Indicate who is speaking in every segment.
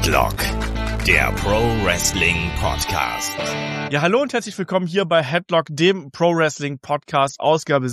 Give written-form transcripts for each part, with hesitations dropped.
Speaker 1: Headlock, der Pro Wrestling Podcast.
Speaker 2: Ja, hallo und herzlich willkommen hier bei Headlock, dem Pro Wrestling Podcast, Ausgabe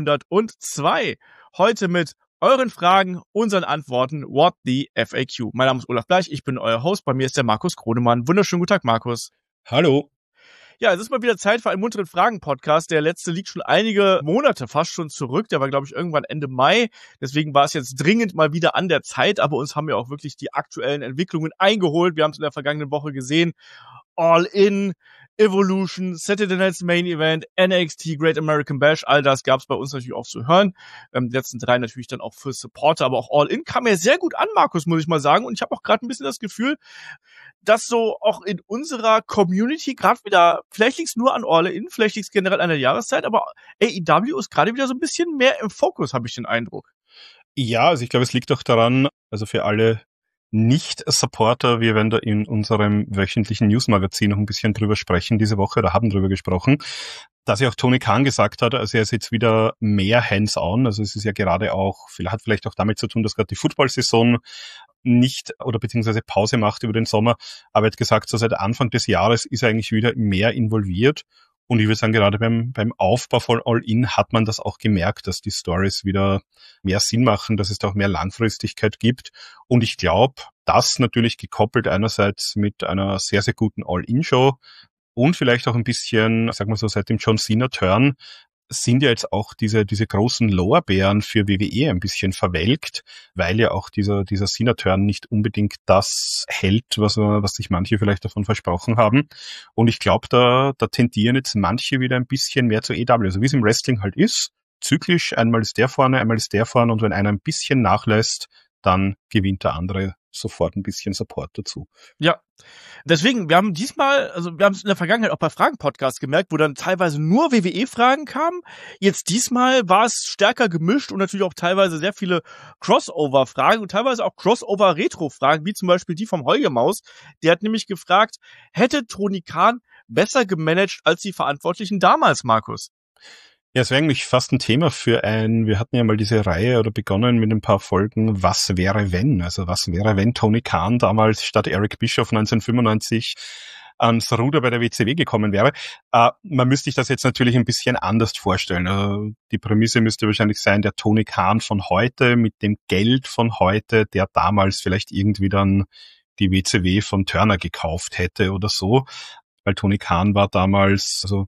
Speaker 2: 702. Heute mit euren Fragen, unseren Antworten, What the FAQ. Mein Name ist Olaf Bleich, ich bin euer Host, bei mir ist der Markus Kronemann. Wunderschönen guten Tag, Markus.
Speaker 3: Hallo.
Speaker 2: Ja, es ist mal wieder Zeit für einen munteren Fragen-Podcast. Der letzte liegt schon einige Monate fast schon zurück. Der war, glaube ich, irgendwann Ende Mai. Deswegen war es jetzt dringend mal wieder an der Zeit. Aber uns haben ja auch wirklich die aktuellen Entwicklungen eingeholt. Wir haben es in der vergangenen Woche gesehen. All In, Evolution, Saturday Night's Main Event, NXT, Great American Bash, all das gab es bei uns natürlich auch zu hören. Die letzten drei natürlich dann auch für Supporter, aber auch All In kam ja sehr gut an, Markus, muss ich mal sagen. Und ich habe auch gerade ein bisschen das Gefühl, dass so auch in unserer Community gerade wieder, vielleicht liegt es nur an All In, vielleicht liegt es generell an der Jahreszeit, aber AEW ist gerade wieder so ein bisschen mehr im Fokus, habe ich den Eindruck.
Speaker 3: Ja, also ich glaube, es liegt auch daran, also für alle Nicht-Supporter, wir werden da in unserem wöchentlichen Newsmagazin noch ein bisschen drüber sprechen diese Woche, oder haben drüber gesprochen, dass ja auch Tony Khan gesagt hat, also er ist jetzt wieder mehr hands-on, also es ist ja gerade auch, hat vielleicht auch damit zu tun, dass gerade die Football-Saison nicht oder beziehungsweise Pause macht über den Sommer, aber er hat gesagt, so seit Anfang des Jahres ist er eigentlich wieder mehr involviert. Und ich würde sagen, gerade beim Aufbau von All-In hat man das auch gemerkt, dass die Stories wieder mehr Sinn machen, dass es da auch mehr Langfristigkeit gibt. Und ich glaube, das natürlich gekoppelt einerseits mit einer sehr, sehr guten All-In-Show und vielleicht auch ein bisschen, sag mal so, seit dem John Cena-Turn sind ja jetzt auch diese großen Lorbeeren für WWE ein bisschen verwelkt, weil ja auch dieser Cena-Turn nicht unbedingt das hält, was sich manche vielleicht davon versprochen haben. Und ich glaube, da tendieren jetzt manche wieder ein bisschen mehr zu AEW. Also wie es im Wrestling halt ist, zyklisch, einmal ist der vorne und wenn einer ein bisschen nachlässt, dann gewinnt der andere sofort ein bisschen Support dazu.
Speaker 2: Ja, deswegen, wir haben es in der Vergangenheit auch bei Fragen-Podcasts gemerkt, wo dann teilweise nur WWE-Fragen kamen. Jetzt diesmal war es stärker gemischt und natürlich auch teilweise sehr viele Crossover-Fragen und teilweise auch Crossover-Retro-Fragen, wie zum Beispiel die vom Holgemaus. Der hat nämlich gefragt, hätte Tony Khan besser gemanagt als die Verantwortlichen damals, Markus?
Speaker 3: Ja, es wäre eigentlich fast ein Thema wir hatten ja mal diese Reihe oder begonnen mit ein paar Folgen, was wäre wenn? Also was wäre, wenn Tony Khan damals statt Eric Bischoff 1995 ans Ruder bei der WCW gekommen wäre? Man müsste sich das jetzt natürlich ein bisschen anders vorstellen. Also die Prämisse müsste wahrscheinlich sein, der Tony Khan von heute mit dem Geld von heute, der damals vielleicht irgendwie dann die WCW von Turner gekauft hätte oder so. Weil Tony Khan war damals, also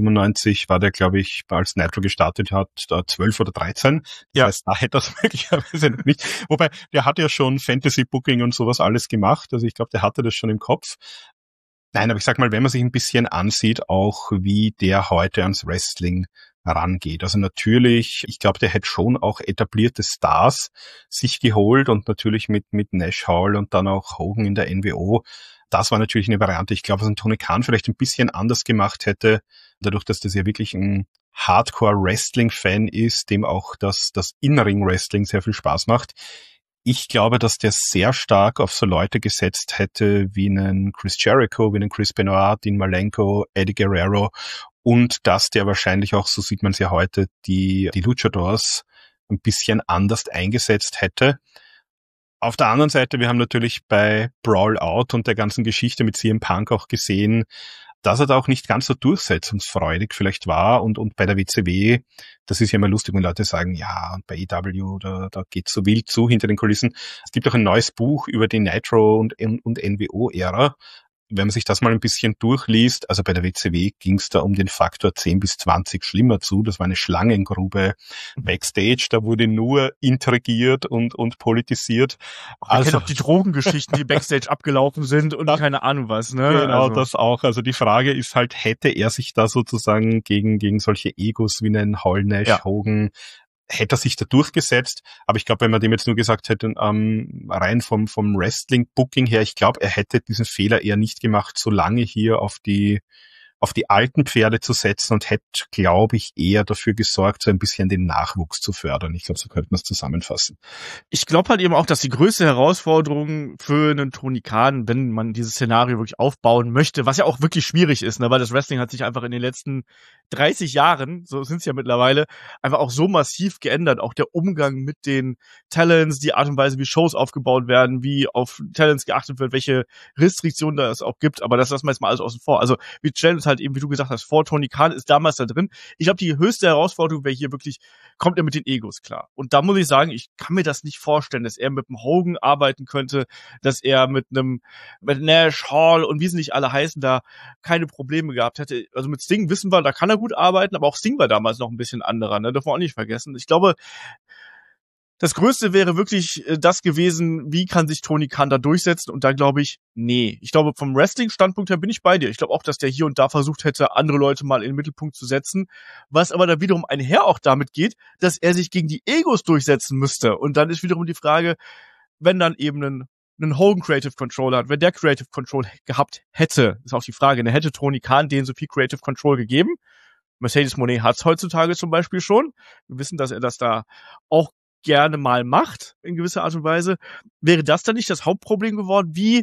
Speaker 3: 1995 war der, glaube ich, als Nitro gestartet hat, 12 oder 13. Das heißt, da hätte er es möglicherweise nicht. Wobei, der hat ja schon Fantasy-Booking und sowas alles gemacht. Also ich glaube, der hatte das schon im Kopf. Nein, aber ich sag mal, wenn man sich ein bisschen ansieht, auch wie der heute ans Wrestling rangeht. Also natürlich, ich glaube, der hätte schon auch etablierte Stars sich geholt und natürlich mit Nash Hall und dann auch Hogan in der NWO. Das war natürlich eine Variante. Ich glaube, was ein Tony Khan vielleicht ein bisschen anders gemacht hätte, dadurch, dass das ja wirklich ein Hardcore-Wrestling-Fan ist, dem auch das In-Ring-Wrestling sehr viel Spaß macht. Ich glaube, dass der sehr stark auf so Leute gesetzt hätte wie einen Chris Jericho, wie einen Chris Benoit, Dean Malenko, Eddie Guerrero und dass der wahrscheinlich auch, so sieht man es ja heute, die Luchadors ein bisschen anders eingesetzt hätte. Auf der anderen Seite, wir haben natürlich bei Brawl Out und der ganzen Geschichte mit CM Punk auch gesehen, dass er da auch nicht ganz so durchsetzungsfreudig vielleicht war und bei der WCW, das ist ja immer lustig, wenn Leute sagen, ja, und bei EW, da geht's so wild zu hinter den Kulissen. Es gibt auch ein neues Buch über die Nitro- und NWO-Ära. Wenn man sich das mal ein bisschen durchliest, also bei der WCW ging es da um den Faktor 10 bis 20 schlimmer zu. Das war eine Schlangengrube Backstage, da wurde nur intrigiert und politisiert.
Speaker 2: Man kennt auch die Drogengeschichten, die Backstage abgelaufen sind und keine Ahnung was, ne?
Speaker 3: Genau,
Speaker 2: also.
Speaker 3: Das auch. Also die Frage ist halt, hätte er sich da sozusagen gegen solche Egos wie einen Hall, Nash, Hogan, hätte er sich da durchgesetzt, aber ich glaube, wenn man dem jetzt nur gesagt hätte, rein vom Wrestling-Booking her, ich glaube, er hätte diesen Fehler eher nicht gemacht, so lange hier auf die auf die alten Pferde zu setzen und hätte, glaube ich, eher dafür gesorgt, so ein bisschen den Nachwuchs zu fördern. Ich glaube, so könnte man es zusammenfassen.
Speaker 2: Ich glaube halt eben auch, dass die größte Herausforderung für einen Tony Khan, wenn man dieses Szenario wirklich aufbauen möchte, was ja auch wirklich schwierig ist, ne, weil das Wrestling hat sich einfach in den letzten 30 Jahren, so sind es ja mittlerweile, einfach auch so massiv geändert. Auch der Umgang mit den Talents, die Art und Weise, wie Shows aufgebaut werden, wie auf Talents geachtet wird, welche Restriktionen da es auch gibt, aber das lassen wir jetzt mal alles außen vor. Also wir stellen uns halt eben, wie du gesagt hast, vor, Tony Khan ist damals da drin. Ich glaube, die höchste Herausforderung wäre hier wirklich, kommt er mit den Egos klar? Und da muss ich sagen, ich kann mir das nicht vorstellen, dass er mit einem Hogan arbeiten könnte, dass er mit Nash, Hall und wie sie nicht alle heißen, da keine Probleme gehabt hätte. Also mit Sting wissen wir, da kann er gut arbeiten, aber auch Sting war damals noch ein bisschen anderer, ne? Dürfen wir auch nicht vergessen. Ich glaube, das Größte wäre wirklich das gewesen, wie kann sich Tony Khan da durchsetzen? Und da glaube ich, nee. Ich glaube, vom Wrestling-Standpunkt her bin ich bei dir. Ich glaube auch, dass der hier und da versucht hätte, andere Leute mal in den Mittelpunkt zu setzen. Was aber da wiederum einher auch damit geht, dass er sich gegen die Egos durchsetzen müsste. Und dann ist wiederum die Frage, wenn dann eben einen Hogan Creative Control hat, wenn der Creative Control gehabt hätte, ist auch die Frage, dann hätte Tony Khan denen so viel Creative Control gegeben. Mercedes Moné hat's heutzutage zum Beispiel schon. Wir wissen, dass er das da auch gerne mal macht, in gewisser Art und Weise. Wäre das dann nicht das Hauptproblem geworden? Wie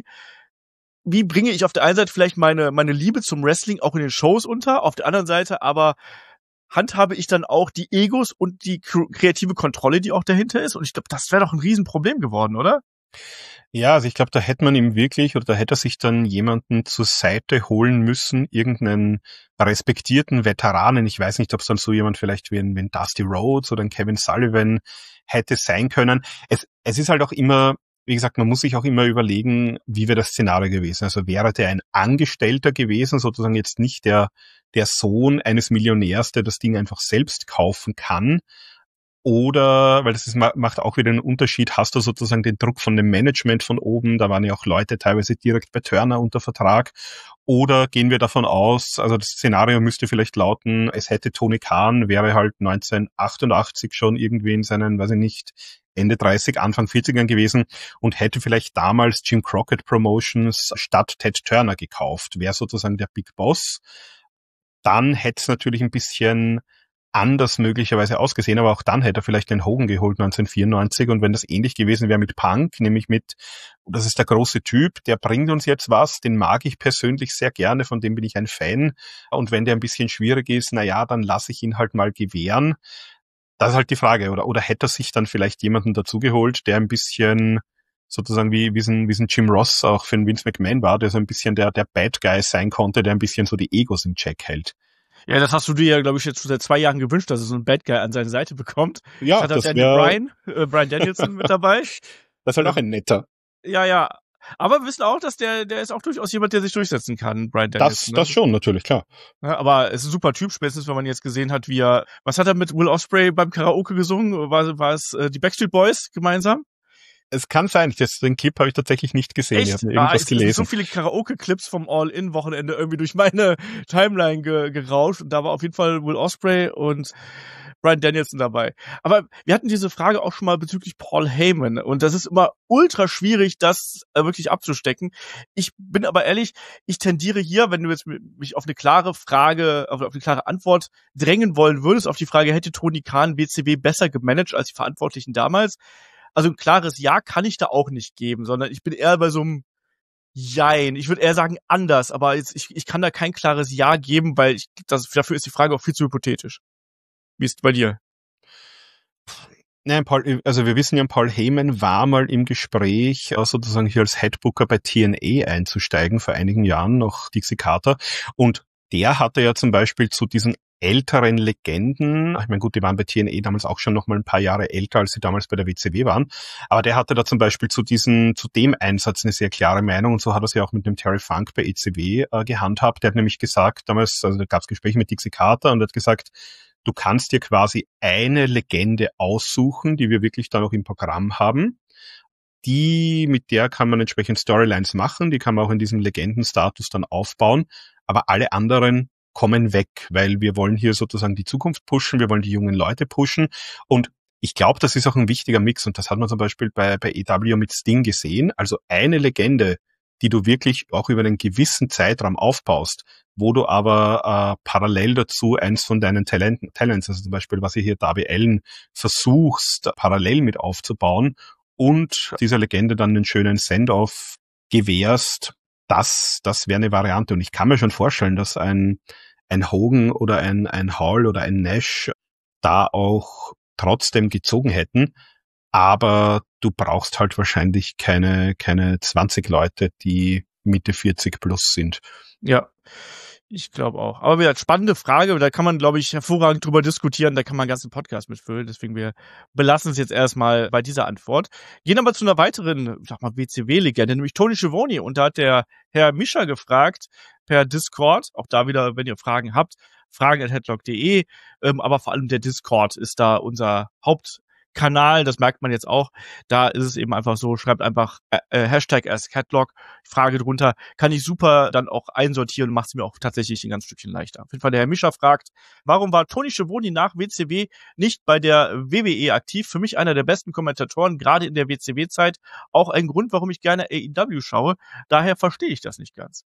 Speaker 2: bringe ich auf der einen Seite vielleicht meine Liebe zum Wrestling auch in den Shows unter, auf der anderen Seite aber handhabe ich dann auch die Egos und die kreative Kontrolle, die auch dahinter ist? Und ich glaube, das wäre doch ein Riesenproblem geworden, oder?
Speaker 3: Ja, also ich glaube, da hätte man ihm wirklich, oder da hätte er sich dann jemanden zur Seite holen müssen, irgendeinen respektierten Veteranen. Ich weiß nicht, ob es dann so jemand vielleicht wie ein Dusty Rhodes oder ein Kevin Sullivan hätte sein können. Es ist halt auch immer, wie gesagt, man muss sich auch immer überlegen, wie wäre das Szenario gewesen. Also wäre der ein Angestellter gewesen, sozusagen jetzt nicht der Sohn eines Millionärs, der das Ding einfach selbst kaufen kann. Oder, weil macht auch wieder einen Unterschied, hast du sozusagen den Druck von dem Management von oben, da waren ja auch Leute teilweise direkt bei Turner unter Vertrag, oder gehen wir davon aus, also das Szenario müsste vielleicht lauten, es hätte Tony Khan, wäre halt 1988 schon irgendwie in seinen, weiß ich nicht, Ende 30, Anfang 40ern gewesen und hätte vielleicht damals Jim Crockett Promotions statt Ted Turner gekauft, wäre sozusagen der Big Boss. Dann hätte es natürlich ein bisschen anders möglicherweise ausgesehen, aber auch dann hätte er vielleicht den Hogan geholt 1994 und wenn das ähnlich gewesen wäre mit Punk, nämlich mit, das ist der große Typ, der bringt uns jetzt was, den mag ich persönlich sehr gerne, von dem bin ich ein Fan und wenn der ein bisschen schwierig ist, naja, dann lasse ich ihn halt mal gewähren. Das ist halt die Frage, oder hätte er sich dann vielleicht jemanden dazugeholt, der ein bisschen sozusagen wie ein Jim Ross auch für einen Vince McMahon war, der so ein bisschen der Bad Guy sein konnte, der ein bisschen so die Egos im Check hält.
Speaker 2: Ja, das hast du dir ja, glaube ich, jetzt schon seit 2 Jahren gewünscht, dass er so einen Bad Guy an seine Seite bekommt.
Speaker 3: Ja,
Speaker 2: hat das Brian Danielson mit dabei.
Speaker 3: Das ist halt auch ein netter.
Speaker 2: Ja. Aber wir wissen auch, dass der ist auch durchaus jemand, der sich durchsetzen kann, Brian Danielson.
Speaker 3: Das schon, natürlich, klar.
Speaker 2: Ja, aber es ist ein super Typ, spätestens wenn man jetzt gesehen hat, was hat er mit Will Ospreay beim Karaoke gesungen? War es die Backstreet Boys gemeinsam?
Speaker 3: Es kann sein, den Clip habe ich tatsächlich nicht gesehen.
Speaker 2: Echt?
Speaker 3: Ich habe mir irgendwas gelesen.
Speaker 2: Es sind so viele Karaoke-Clips vom All-In-Wochenende irgendwie durch meine Timeline gerauscht und da war auf jeden Fall Will Ospreay und Bryan Danielson dabei. Aber wir hatten diese Frage auch schon mal bezüglich Paul Heyman und das ist immer ultra schwierig, das wirklich abzustecken. Ich bin aber ehrlich, ich tendiere hier, wenn du jetzt mich auf eine klare Frage, auf eine klare Antwort drängen wollen würdest, auf die Frage, hätte Tony Khan WCW besser gemanagt als die Verantwortlichen damals? Also ein klares Ja kann ich da auch nicht geben, sondern ich bin eher bei so einem Jein. Ich würde eher sagen anders, aber ich kann da kein klares Ja geben, weil dafür ist die Frage auch viel zu hypothetisch. Wie ist es bei dir?
Speaker 3: Nein, also wir wissen ja, Paul Heyman war mal im Gespräch, sozusagen hier als Headbooker bei TNA einzusteigen, vor einigen Jahren, noch Dixie Carter. Und der hatte ja zum Beispiel zu diesen älteren Legenden, ich meine gut, die waren bei TNA damals auch schon noch mal ein paar Jahre älter, als sie damals bei der WCW waren, aber der hatte da zum Beispiel zu dem Einsatz eine sehr klare Meinung und so hat er es ja auch mit dem Terry Funk bei ECW gehandhabt. Der hat nämlich gesagt, damals, also da gab es Gespräche mit Dixie Carter und er hat gesagt, du kannst dir quasi eine Legende aussuchen, die wir wirklich da noch im Programm haben. Mit der kann man entsprechend Storylines machen, die kann man auch in diesem Legendenstatus dann aufbauen, aber alle anderen kommen weg, weil wir wollen hier sozusagen die Zukunft pushen, wir wollen die jungen Leute pushen und ich glaube, das ist auch ein wichtiger Mix und das hat man zum Beispiel bei EW mit Sting gesehen. Also eine Legende, die du wirklich auch über einen gewissen Zeitraum aufbaust, wo du aber parallel dazu eins von deinen Talents, also zum Beispiel, was ihr hier Darby Allin versuchst, parallel mit aufzubauen und dieser Legende dann einen schönen Send-off gewährst, das wäre eine Variante. Und ich kann mir schon vorstellen, dass ein Hogan oder ein Hall oder ein Nash da auch trotzdem gezogen hätten. Aber du brauchst halt wahrscheinlich keine 20 Leute, die Mitte 40 plus sind.
Speaker 2: Ja, ich glaube auch. Aber wieder spannende Frage, da kann man, glaube ich, hervorragend drüber diskutieren, da kann man einen ganzen Podcast mitfüllen, deswegen wir belassen es jetzt erstmal bei dieser Antwort. Gehen aber zu einer weiteren, ich sag mal, WCW-Legende, nämlich Tony Schiavone, und da hat der Herr Mischer gefragt per Discord, auch da wieder, wenn ihr Fragen habt, fragen@headlock.de, aber vor allem der Discord ist da unser Hauptkanal, das merkt man jetzt auch. Da ist es eben einfach so, schreibt einfach Hashtag AskHeadlock, Frage drunter, kann ich super dann auch einsortieren und macht es mir auch tatsächlich ein ganz Stückchen leichter. Auf jeden Fall der Herr Mischer fragt, warum war Tony Schiavone nach WCW nicht bei der WWE aktiv? Für mich einer der besten Kommentatoren, gerade in der WCW-Zeit. Auch ein Grund, warum ich gerne AEW schaue. Daher verstehe ich das nicht ganz.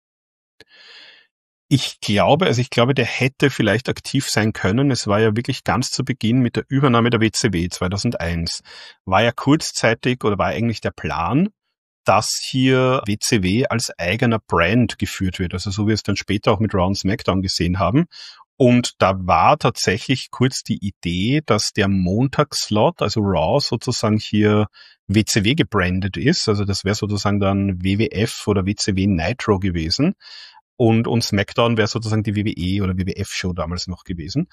Speaker 3: Ich glaube, der hätte vielleicht aktiv sein können. Es war ja wirklich ganz zu Beginn mit der Übernahme der WCW 2001. War ja kurzzeitig oder war eigentlich der Plan, dass hier WCW als eigener Brand geführt wird. Also so wie wir es dann später auch mit Raw und SmackDown gesehen haben. Und da war tatsächlich kurz die Idee, dass der Montagsslot, also Raw sozusagen hier WCW gebrandet ist. Also das wäre sozusagen dann WWF oder WCW Nitro gewesen. Und SmackDown wäre sozusagen die WWE oder WWF-Show damals noch gewesen.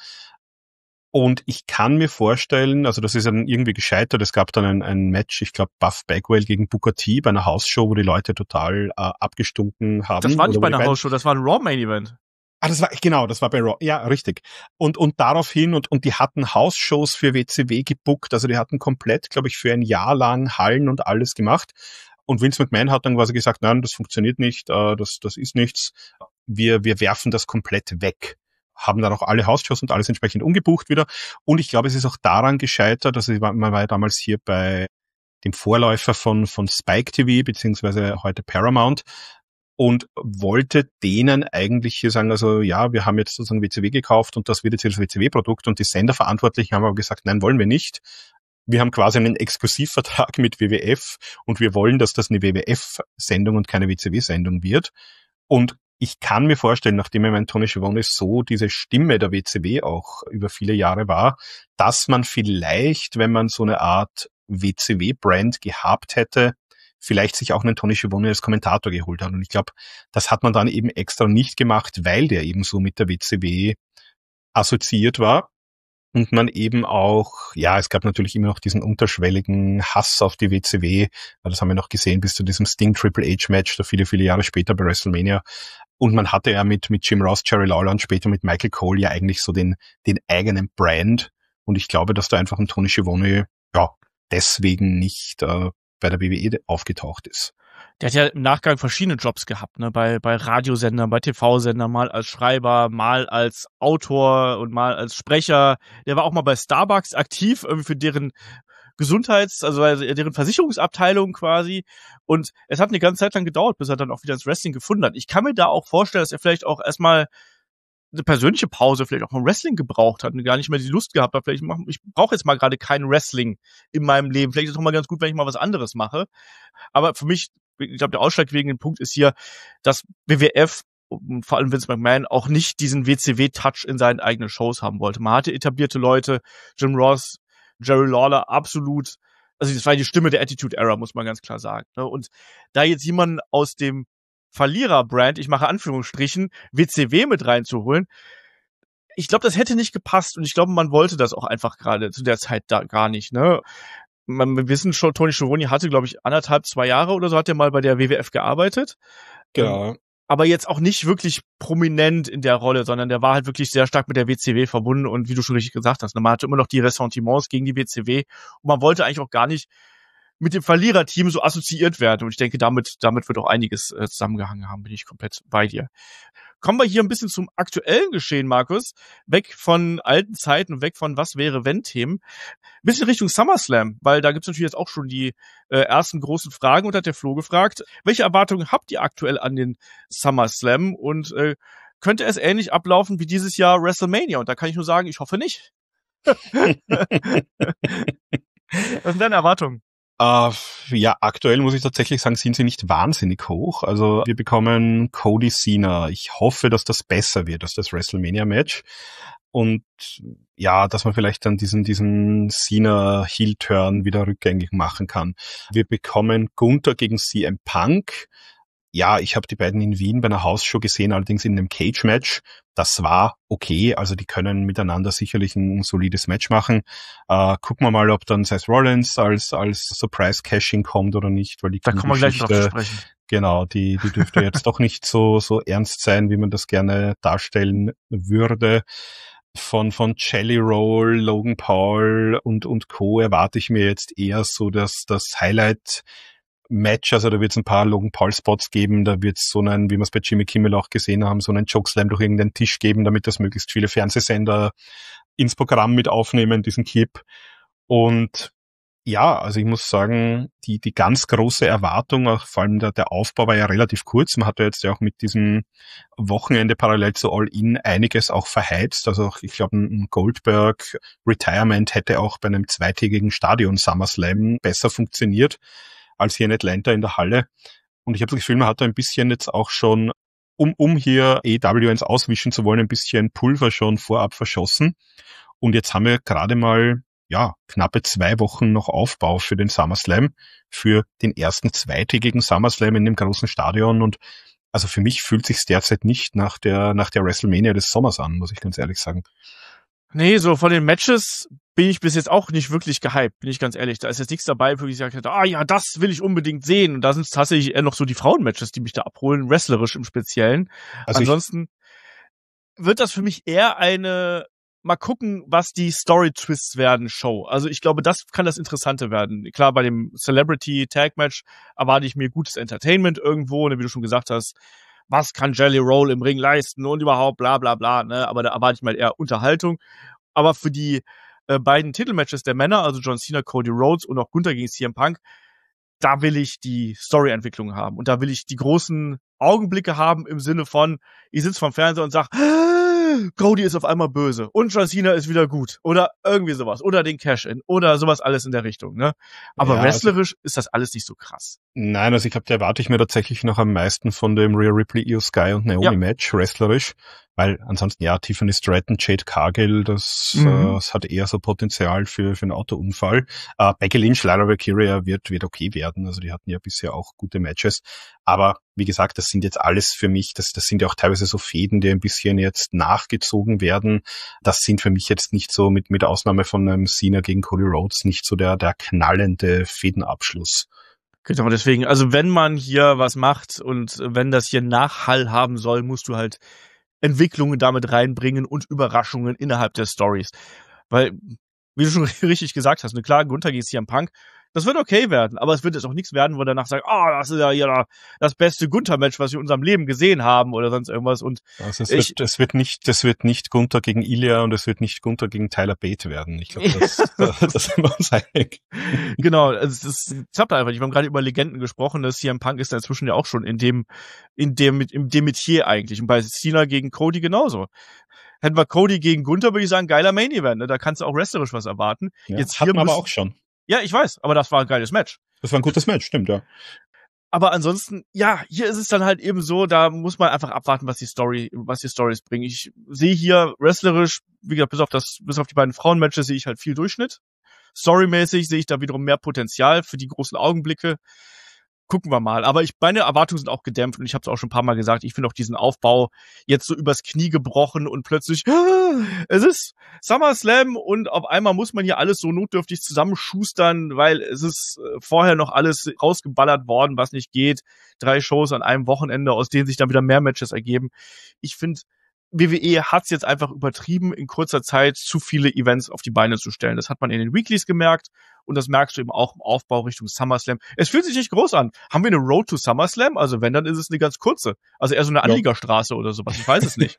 Speaker 3: Und ich kann mir vorstellen, also das ist dann irgendwie gescheitert, es gab dann ein Match, ich glaube Buff Bagwell gegen Booker T bei einer Hausshow, wo die Leute total abgestunken haben.
Speaker 2: Das war nicht bei einer Hausshow, das war ein Raw-Main-Event.
Speaker 3: Das war bei Raw, ja, richtig. Und daraufhin, und die hatten Hausshows für WCW gebuckt, also die hatten komplett, glaube ich, für ein Jahr lang Hallen und alles gemacht. Und Vince McMahon hat dann quasi gesagt, nein, das funktioniert nicht, das ist nichts, wir werfen das komplett weg. Haben dann auch alle Hausshows und alles entsprechend umgebucht wieder. Und ich glaube, es ist auch daran gescheitert, also man war ja damals hier bei dem Vorläufer von Spike TV, beziehungsweise heute Paramount, und wollte denen eigentlich hier sagen, also ja, wir haben jetzt sozusagen WCW gekauft und das wird jetzt das WCW-Produkt, und die Senderverantwortlichen haben aber gesagt, nein, wollen wir nicht. Wir haben quasi einen Exklusivvertrag mit WWF und wir wollen, dass das eine WWF-Sendung und keine WCW-Sendung wird. Und ich kann mir vorstellen, nachdem mein Tony Schiavone so diese Stimme der WCW auch über viele Jahre war, dass man vielleicht, wenn man so eine Art WCW-Brand gehabt hätte, vielleicht sich auch einen Tony Schiavone als Kommentator geholt hat. Und ich glaube, das hat man dann eben extra nicht gemacht, weil der eben so mit der WCW assoziiert war. Und man eben auch, ja, es gab natürlich immer noch diesen unterschwelligen Hass auf die WCW. Das haben wir noch gesehen bis zu diesem Sting Triple H Match, da viele, viele Jahre später bei WrestleMania. Und man hatte ja mit Jim Ross, Jerry Lawler und später mit Michael Cole ja eigentlich so den eigenen Brand. Und ich glaube, dass da einfach ein Tony Schiavone, ja, deswegen nicht bei der WWE aufgetaucht ist.
Speaker 2: Der hat ja im Nachgang verschiedene Jobs gehabt, ne, bei Radiosendern, bei TV-Sendern, mal als Schreiber, mal als Autor und mal als Sprecher. Der war auch mal bei Starbucks aktiv, irgendwie für deren deren Versicherungsabteilung quasi. Und es hat eine ganze Zeit lang gedauert, bis er dann auch wieder ins Wrestling gefunden hat. Ich kann mir da auch vorstellen, dass er vielleicht auch erstmal eine persönliche Pause, vielleicht auch mal Wrestling gebraucht hat und gar nicht mehr die Lust gehabt hat. Vielleicht ich brauche jetzt mal gerade kein Wrestling in meinem Leben. Vielleicht ist es auch mal ganz gut, wenn ich mal was anderes mache. Aber für mich, ich glaube, der ausschlaggebende Punkt ist hier, dass WWF, vor allem Vince McMahon, auch nicht diesen WCW-Touch in seinen eigenen Shows haben wollte. Man hatte etablierte Leute, Jim Ross, Jerry Lawler, absolut, also das war die Stimme der Attitude Era, muss man ganz klar sagen. Und da jetzt jemanden aus dem Verlierer-Brand, ich mache Anführungsstrichen, WCW mit reinzuholen, ich glaube, das hätte nicht gepasst, und ich glaube, man wollte das auch einfach gerade zu der Zeit da gar nicht, ne? Wir wissen schon, Tony Schiavone hatte, glaube ich, 2 Jahre oder so hat er mal bei der WWF gearbeitet.
Speaker 3: Genau.
Speaker 2: Aber jetzt auch nicht wirklich prominent in der Rolle, sondern der war halt wirklich sehr stark mit der WCW verbunden, und wie du schon richtig gesagt hast, man hatte immer noch die Ressentiments gegen die WCW, und man wollte eigentlich auch gar nicht mit dem Verliererteam so assoziiert werden. Und ich denke, damit wird auch einiges zusammengehangen haben, bin ich komplett bei dir. Kommen wir hier ein bisschen zum aktuellen Geschehen, Markus. Weg von alten Zeiten, weg von Was-wäre-wenn-Themen. Ein bisschen Richtung SummerSlam, weil da gibt's natürlich jetzt auch schon die ersten großen Fragen. Und hat der Flo gefragt, welche Erwartungen habt ihr aktuell an den SummerSlam? Und könnte es ähnlich ablaufen wie dieses Jahr WrestleMania? Und da kann ich nur sagen, ich hoffe nicht. Was sind deine Erwartungen?
Speaker 3: Ja, aktuell muss ich tatsächlich sagen, sind sie nicht wahnsinnig hoch. Also wir bekommen Cody Cena. Ich hoffe, dass das besser wird als das WrestleMania-Match. Und ja, dass man vielleicht dann diesen Cena-Heel-Turn wieder rückgängig machen kann. Wir bekommen Gunther gegen CM Punk. Ja, ich habe die beiden in Wien bei einer Hausshow gesehen, allerdings in einem Cage-Match. Das war okay, also die können miteinander sicherlich ein solides Match machen. Gucken wir mal, ob dann Seth Rollins als Surprise-Cashing kommt oder nicht, weil
Speaker 2: da kommen wir gleich drauf zu sprechen.
Speaker 3: Genau, die dürfte jetzt doch nicht so ernst sein, wie man das gerne darstellen würde. Von Jelly Roll, Logan Paul und Co. erwarte ich mir jetzt eher so das Highlight Match, also da wird es ein paar Logan Paul Spots geben, da wird es so einen, wie wir es bei Jimmy Kimmel auch gesehen haben, so einen Chokeslam durch irgendeinen Tisch geben, damit das möglichst viele Fernsehsender ins Programm mit aufnehmen, diesen Clip. Und ja, also ich muss sagen, die ganz große Erwartung, auch vor allem der Aufbau war ja relativ kurz. Man hatte jetzt ja auch mit diesem Wochenende parallel zu All In einiges auch verheizt. Also ich glaube, ein Goldberg Retirement hätte auch bei einem zweitägigen Stadion SummerSlam besser funktioniert als hier in Atlanta in der Halle. Und ich habe das Gefühl, man hat da ein bisschen jetzt auch schon, um hier AEW ins Auswischen zu wollen, ein bisschen Pulver schon vorab verschossen. Und jetzt haben wir gerade mal, ja, knappe 2 Wochen noch Aufbau für den SummerSlam, für den ersten zweitägigen SummerSlam in dem großen Stadion. Und also für mich fühlt sich's derzeit nicht nach der WrestleMania des Sommers an, muss ich ganz ehrlich sagen.
Speaker 2: Nee, so von den Matches bin ich bis jetzt auch nicht wirklich gehypt, bin ich ganz ehrlich. Da ist jetzt nichts dabei, wo ich gesagt hätte, ja, das will ich unbedingt sehen. Und da sind es tatsächlich eher noch so die Frauenmatches, die mich da abholen, wrestlerisch im Speziellen. Also ansonsten wird das für mich eher eine mal gucken, was die Story-Twists werden, Show. Also ich glaube, das kann das Interessante werden. Klar, bei dem Celebrity-Tag-Match erwarte ich mir gutes Entertainment irgendwo, ne, wie du schon gesagt hast, was kann Jelly Roll im Ring leisten und überhaupt bla bla bla, ne? Aber da erwarte ich mal eher Unterhaltung. Aber für die beiden Titelmatches der Männer, also John Cena, Cody Rhodes und auch Gunther gegen CM Punk, da will ich die Story-Entwicklung haben. Und da will ich die großen Augenblicke haben im Sinne von, ich sitze vorm Fernseher und sag, Cody ist auf einmal böse und John Cena ist wieder gut oder irgendwie sowas oder den Cash-In oder sowas alles in der Richtung, ne? Aber ja, wrestlerisch ist das alles nicht so krass.
Speaker 3: Nein, also ich glaube, da erwarte ich mir tatsächlich noch am meisten von dem Rhea Ripley, Io Sky und Naomi Match, wrestlerisch, weil ansonsten, ja, Tiffany Stratton, Jade Cargill, das hat eher so Potenzial für einen Autounfall. Becky Lynch, Lyra Valkyria wird okay werden, also die hatten ja bisher auch gute Matches, aber wie gesagt, das sind jetzt alles für mich, das sind ja auch teilweise so Fäden, die ein bisschen jetzt nachgezogen werden. Das sind für mich jetzt nicht so, mit Ausnahme von einem Cena gegen Cody Rhodes, nicht so der knallende Fädenabschluss.
Speaker 2: Genau, deswegen, also wenn man hier was macht und wenn das hier Nachhall haben soll, musst du halt Entwicklungen damit reinbringen und Überraschungen innerhalb der Stories. Weil, wie du schon richtig gesagt hast, klar, Gunther gegen CM Punk, das wird okay werden, aber es wird jetzt auch nichts werden, wo wir danach sagen, das ist ja hier das beste Gunther-Match, was wir in unserem Leben gesehen haben oder sonst irgendwas. Und
Speaker 3: also es wird nicht Gunther gegen Ilya und es wird nicht Gunther gegen Tyler Bate werden. Ich glaube, das sind wir uns einig.
Speaker 2: Genau, also das klappt einfach nicht. Wir haben gerade über Legenden gesprochen, das CM Punk ist da inzwischen ja auch schon in dem Metier eigentlich. Und bei Cena gegen Cody genauso. Hätten wir Cody gegen Gunther, würde ich sagen, geiler Main-Event. Ne? Da kannst du auch wrestlerisch was erwarten.
Speaker 3: Ja, jetzt hatten wir aber auch schon.
Speaker 2: Ja, ich weiß, aber das war ein geiles Match.
Speaker 3: Das war ein gutes Match, stimmt, ja.
Speaker 2: Aber ansonsten, ja, hier ist es dann halt eben so, da muss man einfach abwarten, was die Storys bringen. Ich sehe hier wrestlerisch, wie gesagt, bis auf die beiden Frauenmatches sehe ich halt viel Durchschnitt. Storymäßig sehe ich da wiederum mehr Potenzial für die großen Augenblicke. Gucken wir mal. Aber meine Erwartungen sind auch gedämpft und ich habe es auch schon ein paar Mal gesagt, ich finde auch diesen Aufbau jetzt so übers Knie gebrochen und plötzlich, es ist SummerSlam und auf einmal muss man hier alles so notdürftig zusammenschustern, weil es ist vorher noch alles rausgeballert worden, was nicht geht. 3 Shows an einem Wochenende, aus denen sich dann wieder mehr Matches ergeben. Ich finde, WWE hat's jetzt einfach übertrieben, in kurzer Zeit zu viele Events auf die Beine zu stellen. Das hat man in den Weeklies gemerkt und das merkst du eben auch im Aufbau Richtung SummerSlam. Es fühlt sich nicht groß an. Haben wir eine Road to SummerSlam? Also wenn, dann ist es eine ganz kurze. Also eher so eine Anliegerstraße oder sowas. Ich weiß es nicht.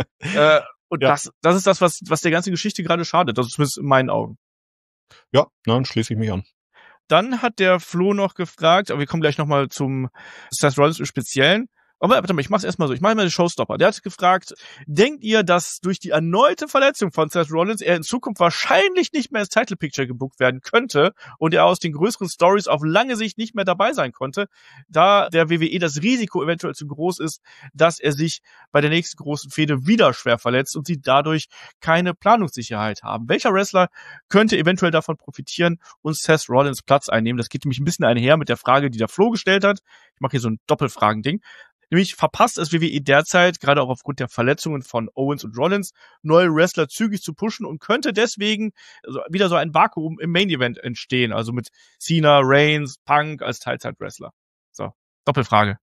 Speaker 2: Und das ist das, was der ganzen Geschichte gerade schadet. Das ist zumindest in meinen Augen.
Speaker 3: Ja, dann schließe ich mich an.
Speaker 2: Dann hat der Flo noch gefragt, aber wir kommen gleich nochmal zum Seth Rollins im Speziellen. Aber warte mal, ich mach's erstmal so. Ich mache mal den Showstopper. Der hat gefragt, denkt ihr, dass durch die erneute Verletzung von Seth Rollins er in Zukunft wahrscheinlich nicht mehr ins Title Picture gebuckt werden könnte und er aus den größeren Stories auf lange Sicht nicht mehr dabei sein konnte, da der WWE das Risiko eventuell zu groß ist, dass er sich bei der nächsten großen Fehde wieder schwer verletzt und sie dadurch keine Planungssicherheit haben? Welcher Wrestler könnte eventuell davon profitieren und Seth Rollins Platz einnehmen? Das geht nämlich ein bisschen einher mit der Frage, die der Flo gestellt hat. Ich mache hier so ein Doppelfragending. Nämlich verpasst es WWE derzeit, gerade auch aufgrund der Verletzungen von Owens und Rollins, neue Wrestler zügig zu pushen und könnte deswegen wieder so ein Vakuum im Main Event entstehen, also mit Cena, Reigns, Punk als Teilzeit-Wrestler. So, Doppelfrage.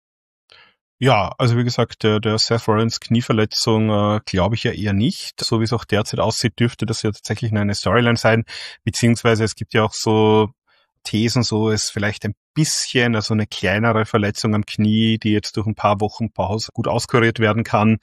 Speaker 3: Ja, also wie gesagt, der Seth Rollins Knieverletzung glaube ich ja eher nicht. So wie es auch derzeit aussieht, dürfte das ja tatsächlich eine Storyline sein, beziehungsweise es gibt ja auch so Thesen, so ist vielleicht ein bisschen, also eine kleinere Verletzung am Knie, die jetzt durch ein paar Wochen Pause gut auskuriert werden kann,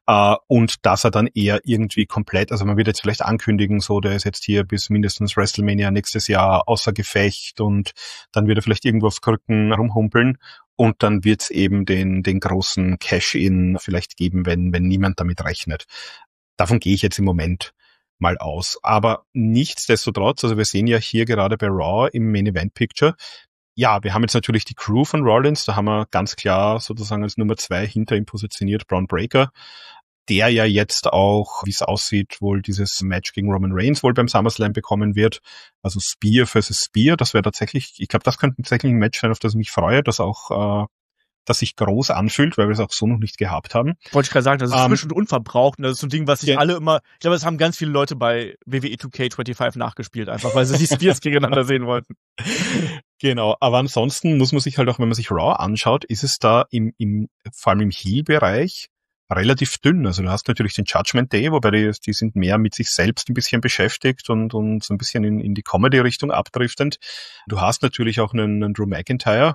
Speaker 3: und dass er dann eher irgendwie komplett, also man wird jetzt vielleicht ankündigen, so der ist jetzt hier bis mindestens WrestleMania nächstes Jahr außer Gefecht und dann wird er vielleicht irgendwo auf Krücken rumhumpeln und dann wird es eben den großen Cash-In vielleicht geben, wenn niemand damit rechnet. Davon gehe ich jetzt im Moment mal aus. Aber nichtsdestotrotz, also wir sehen ja hier gerade bei Raw im Main Event Picture, ja, wir haben jetzt natürlich die Crew von Rollins, da haben wir ganz klar sozusagen als Nummer 2 hinter ihm positioniert Braun Breaker, der ja jetzt auch, wie es aussieht, wohl dieses Match gegen Roman Reigns wohl beim SummerSlam bekommen wird. Also Spear versus Spear, das wäre tatsächlich, ich glaube, das könnte tatsächlich ein Match sein, auf das ich mich freue, das auch das sich groß anfühlt, weil wir es auch so noch nicht gehabt haben.
Speaker 2: Wollte ich gerade sagen, das ist frisch und unverbraucht. Und das ist so ein Ding, was sich alle immer, ich glaube, das haben ganz viele Leute bei WWE 2K25 nachgespielt, einfach weil sie die Spears gegeneinander sehen wollten.
Speaker 3: Genau, aber ansonsten muss man sich halt auch, wenn man sich Raw anschaut, ist es da vor allem im Heel-Bereich relativ dünn. Also du hast natürlich den Judgment Day, wobei die sind mehr mit sich selbst ein bisschen beschäftigt und so ein bisschen in die Comedy-Richtung abdriftend. Du hast natürlich auch einen Drew McIntyre,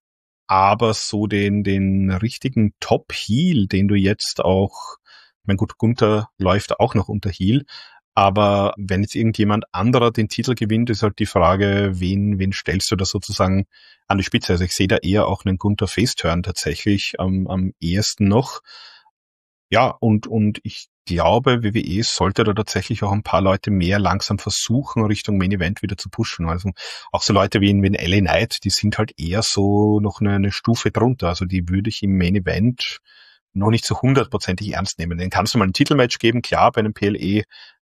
Speaker 3: aber so den richtigen Top-Heel, den du jetzt auch, ich meine gut, Gunther läuft auch noch unter Heel, aber wenn jetzt irgendjemand anderer den Titel gewinnt, ist halt die Frage, wen stellst du da sozusagen an die Spitze? Also ich sehe da eher auch einen Gunther Face-Turn tatsächlich am ehesten noch. Ja, und ich glaube, WWE sollte da tatsächlich auch ein paar Leute mehr langsam versuchen, Richtung Main Event wieder zu pushen. Also auch so Leute wie in LA Knight, die sind halt eher so noch eine Stufe drunter. Also die würde ich im Main Event noch nicht so 100%ig ernst nehmen. Den kannst du mal ein Titelmatch geben, klar, bei einem PLE,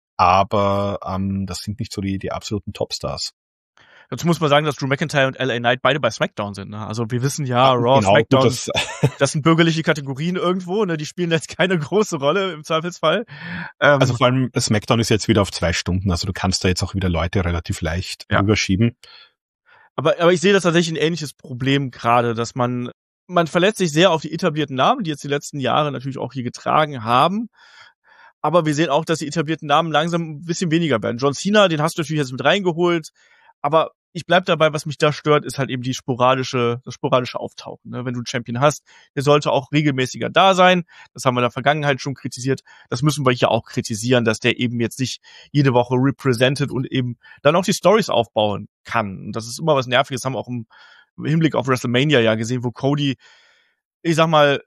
Speaker 3: aber das sind nicht so die absoluten Topstars.
Speaker 2: Dazu muss man sagen, dass Drew McIntyre und LA Knight beide bei SmackDown sind. Ne? Also wir wissen ja, Raw, genau, SmackDown, gut, das sind bürgerliche Kategorien irgendwo. Ne? Die spielen jetzt keine große Rolle im Zweifelsfall.
Speaker 3: Also vor allem SmackDown ist jetzt wieder auf 2 Stunden. Also du kannst da jetzt auch wieder Leute relativ leicht überschieben.
Speaker 2: Aber ich sehe das tatsächlich ein ähnliches Problem gerade, dass man verletzt sich sehr auf die etablierten Namen, die jetzt die letzten Jahre natürlich auch hier getragen haben. Aber wir sehen auch, dass die etablierten Namen langsam ein bisschen weniger werden. John Cena, den hast du natürlich jetzt mit reingeholt. Aber ich bleib dabei, was mich da stört, ist halt eben das sporadische Auftauchen. Ne? Wenn du einen Champion hast, der sollte auch regelmäßiger da sein. Das haben wir in der Vergangenheit schon kritisiert. Das müssen wir hier auch kritisieren, dass der eben jetzt nicht jede Woche represented und eben dann auch die Stories aufbauen kann. Und das ist immer was Nerviges. Das haben wir auch im Hinblick auf WrestleMania ja gesehen, wo Cody, ich sag mal,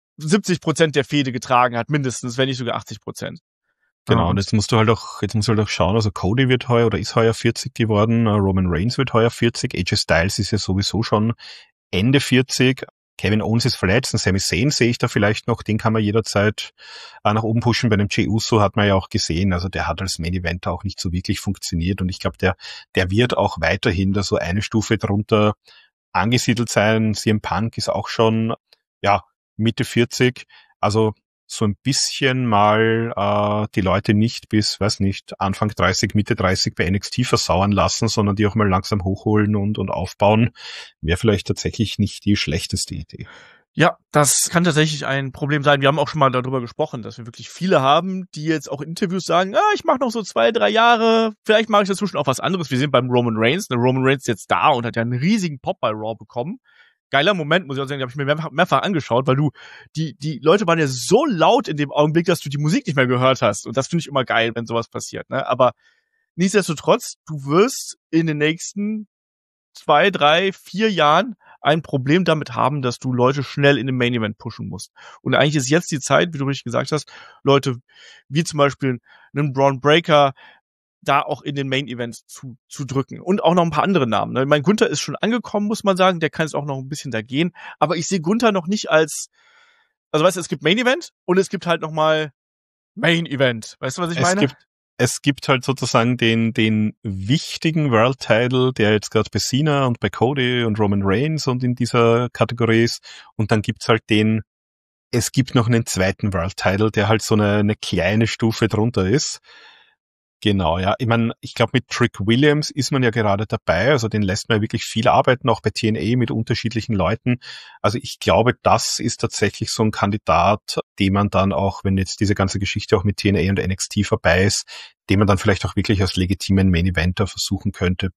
Speaker 2: 70% der Fehde getragen hat, mindestens, wenn nicht sogar 80%.
Speaker 3: Genau, und jetzt musst du halt auch schauen, also Cody wird heuer oder ist heuer 40 geworden, Roman Reigns wird heuer 40, AJ Styles ist ja sowieso schon Ende 40, Kevin Owens ist verletzt, und Sami Zayn sehe ich da vielleicht noch, den kann man jederzeit nach oben pushen. Bei dem Jey Uso hat man ja auch gesehen, also der hat als Main Eventer auch nicht so wirklich funktioniert, und ich glaube, der wird auch weiterhin da so eine Stufe drunter angesiedelt sein. CM Punk ist auch schon, Mitte 40, also so ein bisschen mal die Leute nicht bis, Anfang 30, Mitte 30 bei NXT versauern lassen, sondern die auch mal langsam hochholen und aufbauen, wäre vielleicht tatsächlich nicht die schlechteste Idee.
Speaker 2: Ja, das kann tatsächlich ein Problem sein. Wir haben auch schon mal darüber gesprochen, dass wir wirklich viele haben, die jetzt auch in Interviews sagen, ich mache noch so 2-3 Jahre, vielleicht mache ich dazwischen auch was anderes. Wir sehen beim Roman Reigns, Roman Reigns ist jetzt da und hat ja einen riesigen Pop bei Raw bekommen. Geiler Moment, muss ich auch sagen, den habe ich mir mehrfach angeschaut, weil die Leute waren ja so laut in dem Augenblick, dass du die Musik nicht mehr gehört hast. Und das finde ich immer geil, wenn sowas passiert, ne? Aber nichtsdestotrotz, du wirst in den nächsten 2, 3, 4 Jahren ein Problem damit haben, dass du Leute schnell in den Main Event pushen musst. Und eigentlich ist jetzt die Zeit, wie du richtig gesagt hast, Leute wie zum Beispiel einen Braun Breaker da auch in den Main Events zu drücken. Und auch noch ein paar andere Namen. Ne? Mein Gunther ist schon angekommen, muss man sagen. Der kann jetzt auch noch ein bisschen da gehen. Aber ich sehe Gunther noch nicht als, also weißt du, es gibt Main Event und es gibt halt noch mal Main Event. Weißt du, was ich meine?
Speaker 3: Es gibt halt sozusagen den wichtigen World Title, der jetzt gerade bei Cena und bei Cody und Roman Reigns und in dieser Kategorie ist. Und dann gibt's halt es gibt noch einen zweiten World Title, der halt so eine kleine Stufe drunter ist. Genau, ja. Ich meine, ich glaube, mit Trick Williams ist man ja gerade dabei. Also den lässt man ja wirklich viel arbeiten, auch bei TNA mit unterschiedlichen Leuten. Also ich glaube, das ist tatsächlich so ein Kandidat, den man dann auch, wenn jetzt diese ganze Geschichte auch mit TNA und NXT vorbei ist, den man dann vielleicht auch wirklich als legitimen Main-Eventer versuchen könnte,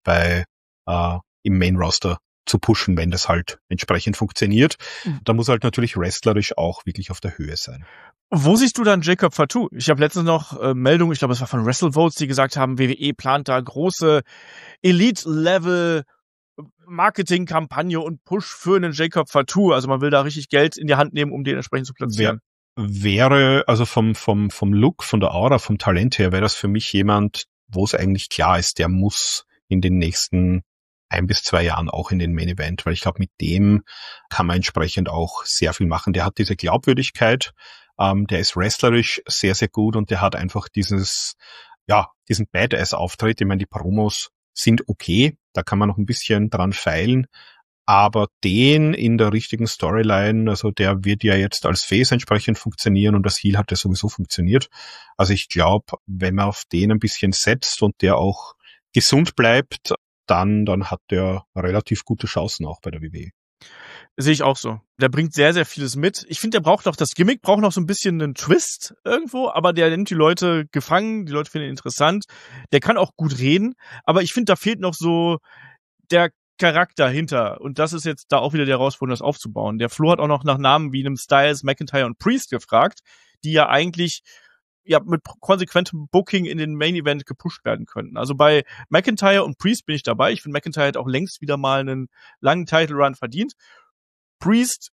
Speaker 3: im Main-Roster zu pushen, wenn das halt entsprechend funktioniert. Da muss halt natürlich wrestlerisch auch wirklich auf der Höhe sein.
Speaker 2: Wo siehst du dann Jacob Fatu? Ich habe letztens noch Meldungen, ich glaube, es war von WrestleVotes, die gesagt haben, WWE plant da große Elite-Level Marketing-Kampagne und Push für einen Jacob Fatu. Also man will da richtig Geld in die Hand nehmen, um den entsprechend zu platzieren.
Speaker 3: Wäre, also vom Look, von der Aura, vom Talent her, wäre das für mich jemand, wo es eigentlich klar ist, der muss in den nächsten 1 bis 2 Jahren auch in den Main Event, weil ich glaube, mit dem kann man entsprechend auch sehr viel machen. Der hat diese Glaubwürdigkeit, der ist wrestlerisch sehr, sehr gut und der hat einfach diesen Badass-Auftritt. Ich meine, die Promos sind okay, da kann man noch ein bisschen dran feilen, aber den in der richtigen Storyline, also der wird ja jetzt als Face entsprechend funktionieren und das Heel hat ja sowieso funktioniert. Also ich glaube, wenn man auf den ein bisschen setzt und der auch gesund bleibt, dann hat der relativ gute Chancen auch bei der WWE.
Speaker 2: Sehe ich auch so. Der bringt sehr, sehr vieles mit. Ich finde, der braucht noch, das Gimmick braucht noch so ein bisschen einen Twist irgendwo, aber der nimmt die Leute gefangen, die Leute finden ihn interessant. Der kann auch gut reden, aber ich finde, da fehlt noch so der Charakter hinter. Und das ist jetzt da auch wieder die Herausforderung, das aufzubauen. Der Flo hat auch noch nach Namen wie einem Styles, McIntyre und Priest gefragt, die ja eigentlich mit konsequentem Booking in den Main Event gepusht werden könnten. Also bei McIntyre und Priest bin ich dabei. Ich finde, McIntyre hat auch längst wieder mal einen langen Title Run verdient. Priest,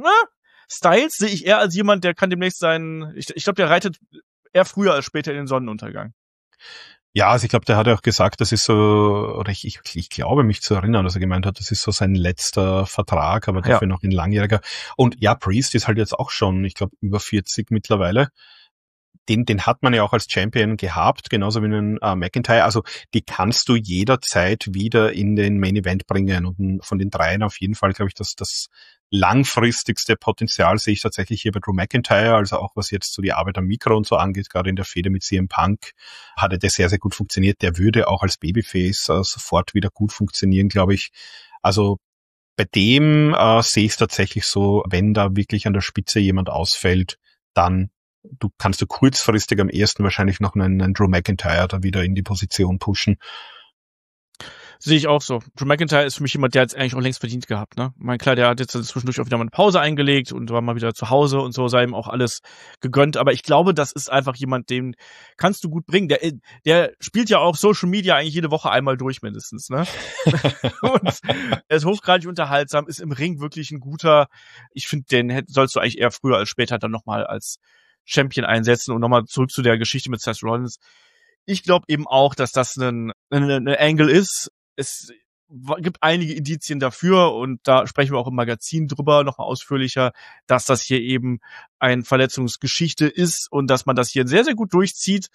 Speaker 2: Styles sehe ich eher als jemand, der kann demnächst ich glaube, der reitet eher früher als später in den Sonnenuntergang.
Speaker 3: Ja, also ich glaube, der hat ja auch gesagt, das ist so, oder ich glaube mich zu erinnern, dass er gemeint hat, das ist so sein letzter Vertrag, aber dafür noch ein langjähriger. Und ja, Priest ist halt jetzt auch schon, ich glaube, über 40 mittlerweile. Den hat man ja auch als Champion gehabt, genauso wie einen McIntyre. Also die kannst du jederzeit wieder in den Main Event bringen. Und von den dreien auf jeden Fall, glaube ich, dass das langfristigste Potenzial sehe ich tatsächlich hier bei Drew McIntyre. Also auch was jetzt so die Arbeit am Mikro und so angeht, gerade in der Fehde mit CM Punk, hatte der sehr, sehr gut funktioniert. Der würde auch als Babyface sofort wieder gut funktionieren, glaube ich. Also bei dem sehe ich es tatsächlich so, wenn da wirklich an der Spitze jemand ausfällt, dann kannst du kurzfristig am ersten wahrscheinlich noch einen Drew McIntyre da wieder in die Position pushen.
Speaker 2: Sehe ich auch so. Drew McIntyre ist für mich jemand, der hat es eigentlich auch längst verdient gehabt, ne? Ich meine, klar, der hat jetzt zwischendurch auch wieder mal eine Pause eingelegt und war mal wieder zu Hause und so, sei ihm auch alles gegönnt. Aber ich glaube, das ist einfach jemand, den kannst du gut bringen. Der spielt ja auch Social Media eigentlich jede Woche einmal durch mindestens, ne? Und er ist hochgradig unterhaltsam, ist im Ring wirklich ein guter. Ich finde, den sollst du eigentlich eher früher als später dann nochmal als Champion einsetzen. Und nochmal zurück zu der Geschichte mit Seth Rollins. Ich glaube eben auch, dass das eine Angle ist. Es gibt einige Indizien dafür und da sprechen wir auch im Magazin drüber nochmal ausführlicher, dass das hier eben eine Verletzungsgeschichte ist und dass man das hier sehr, sehr gut durchzieht.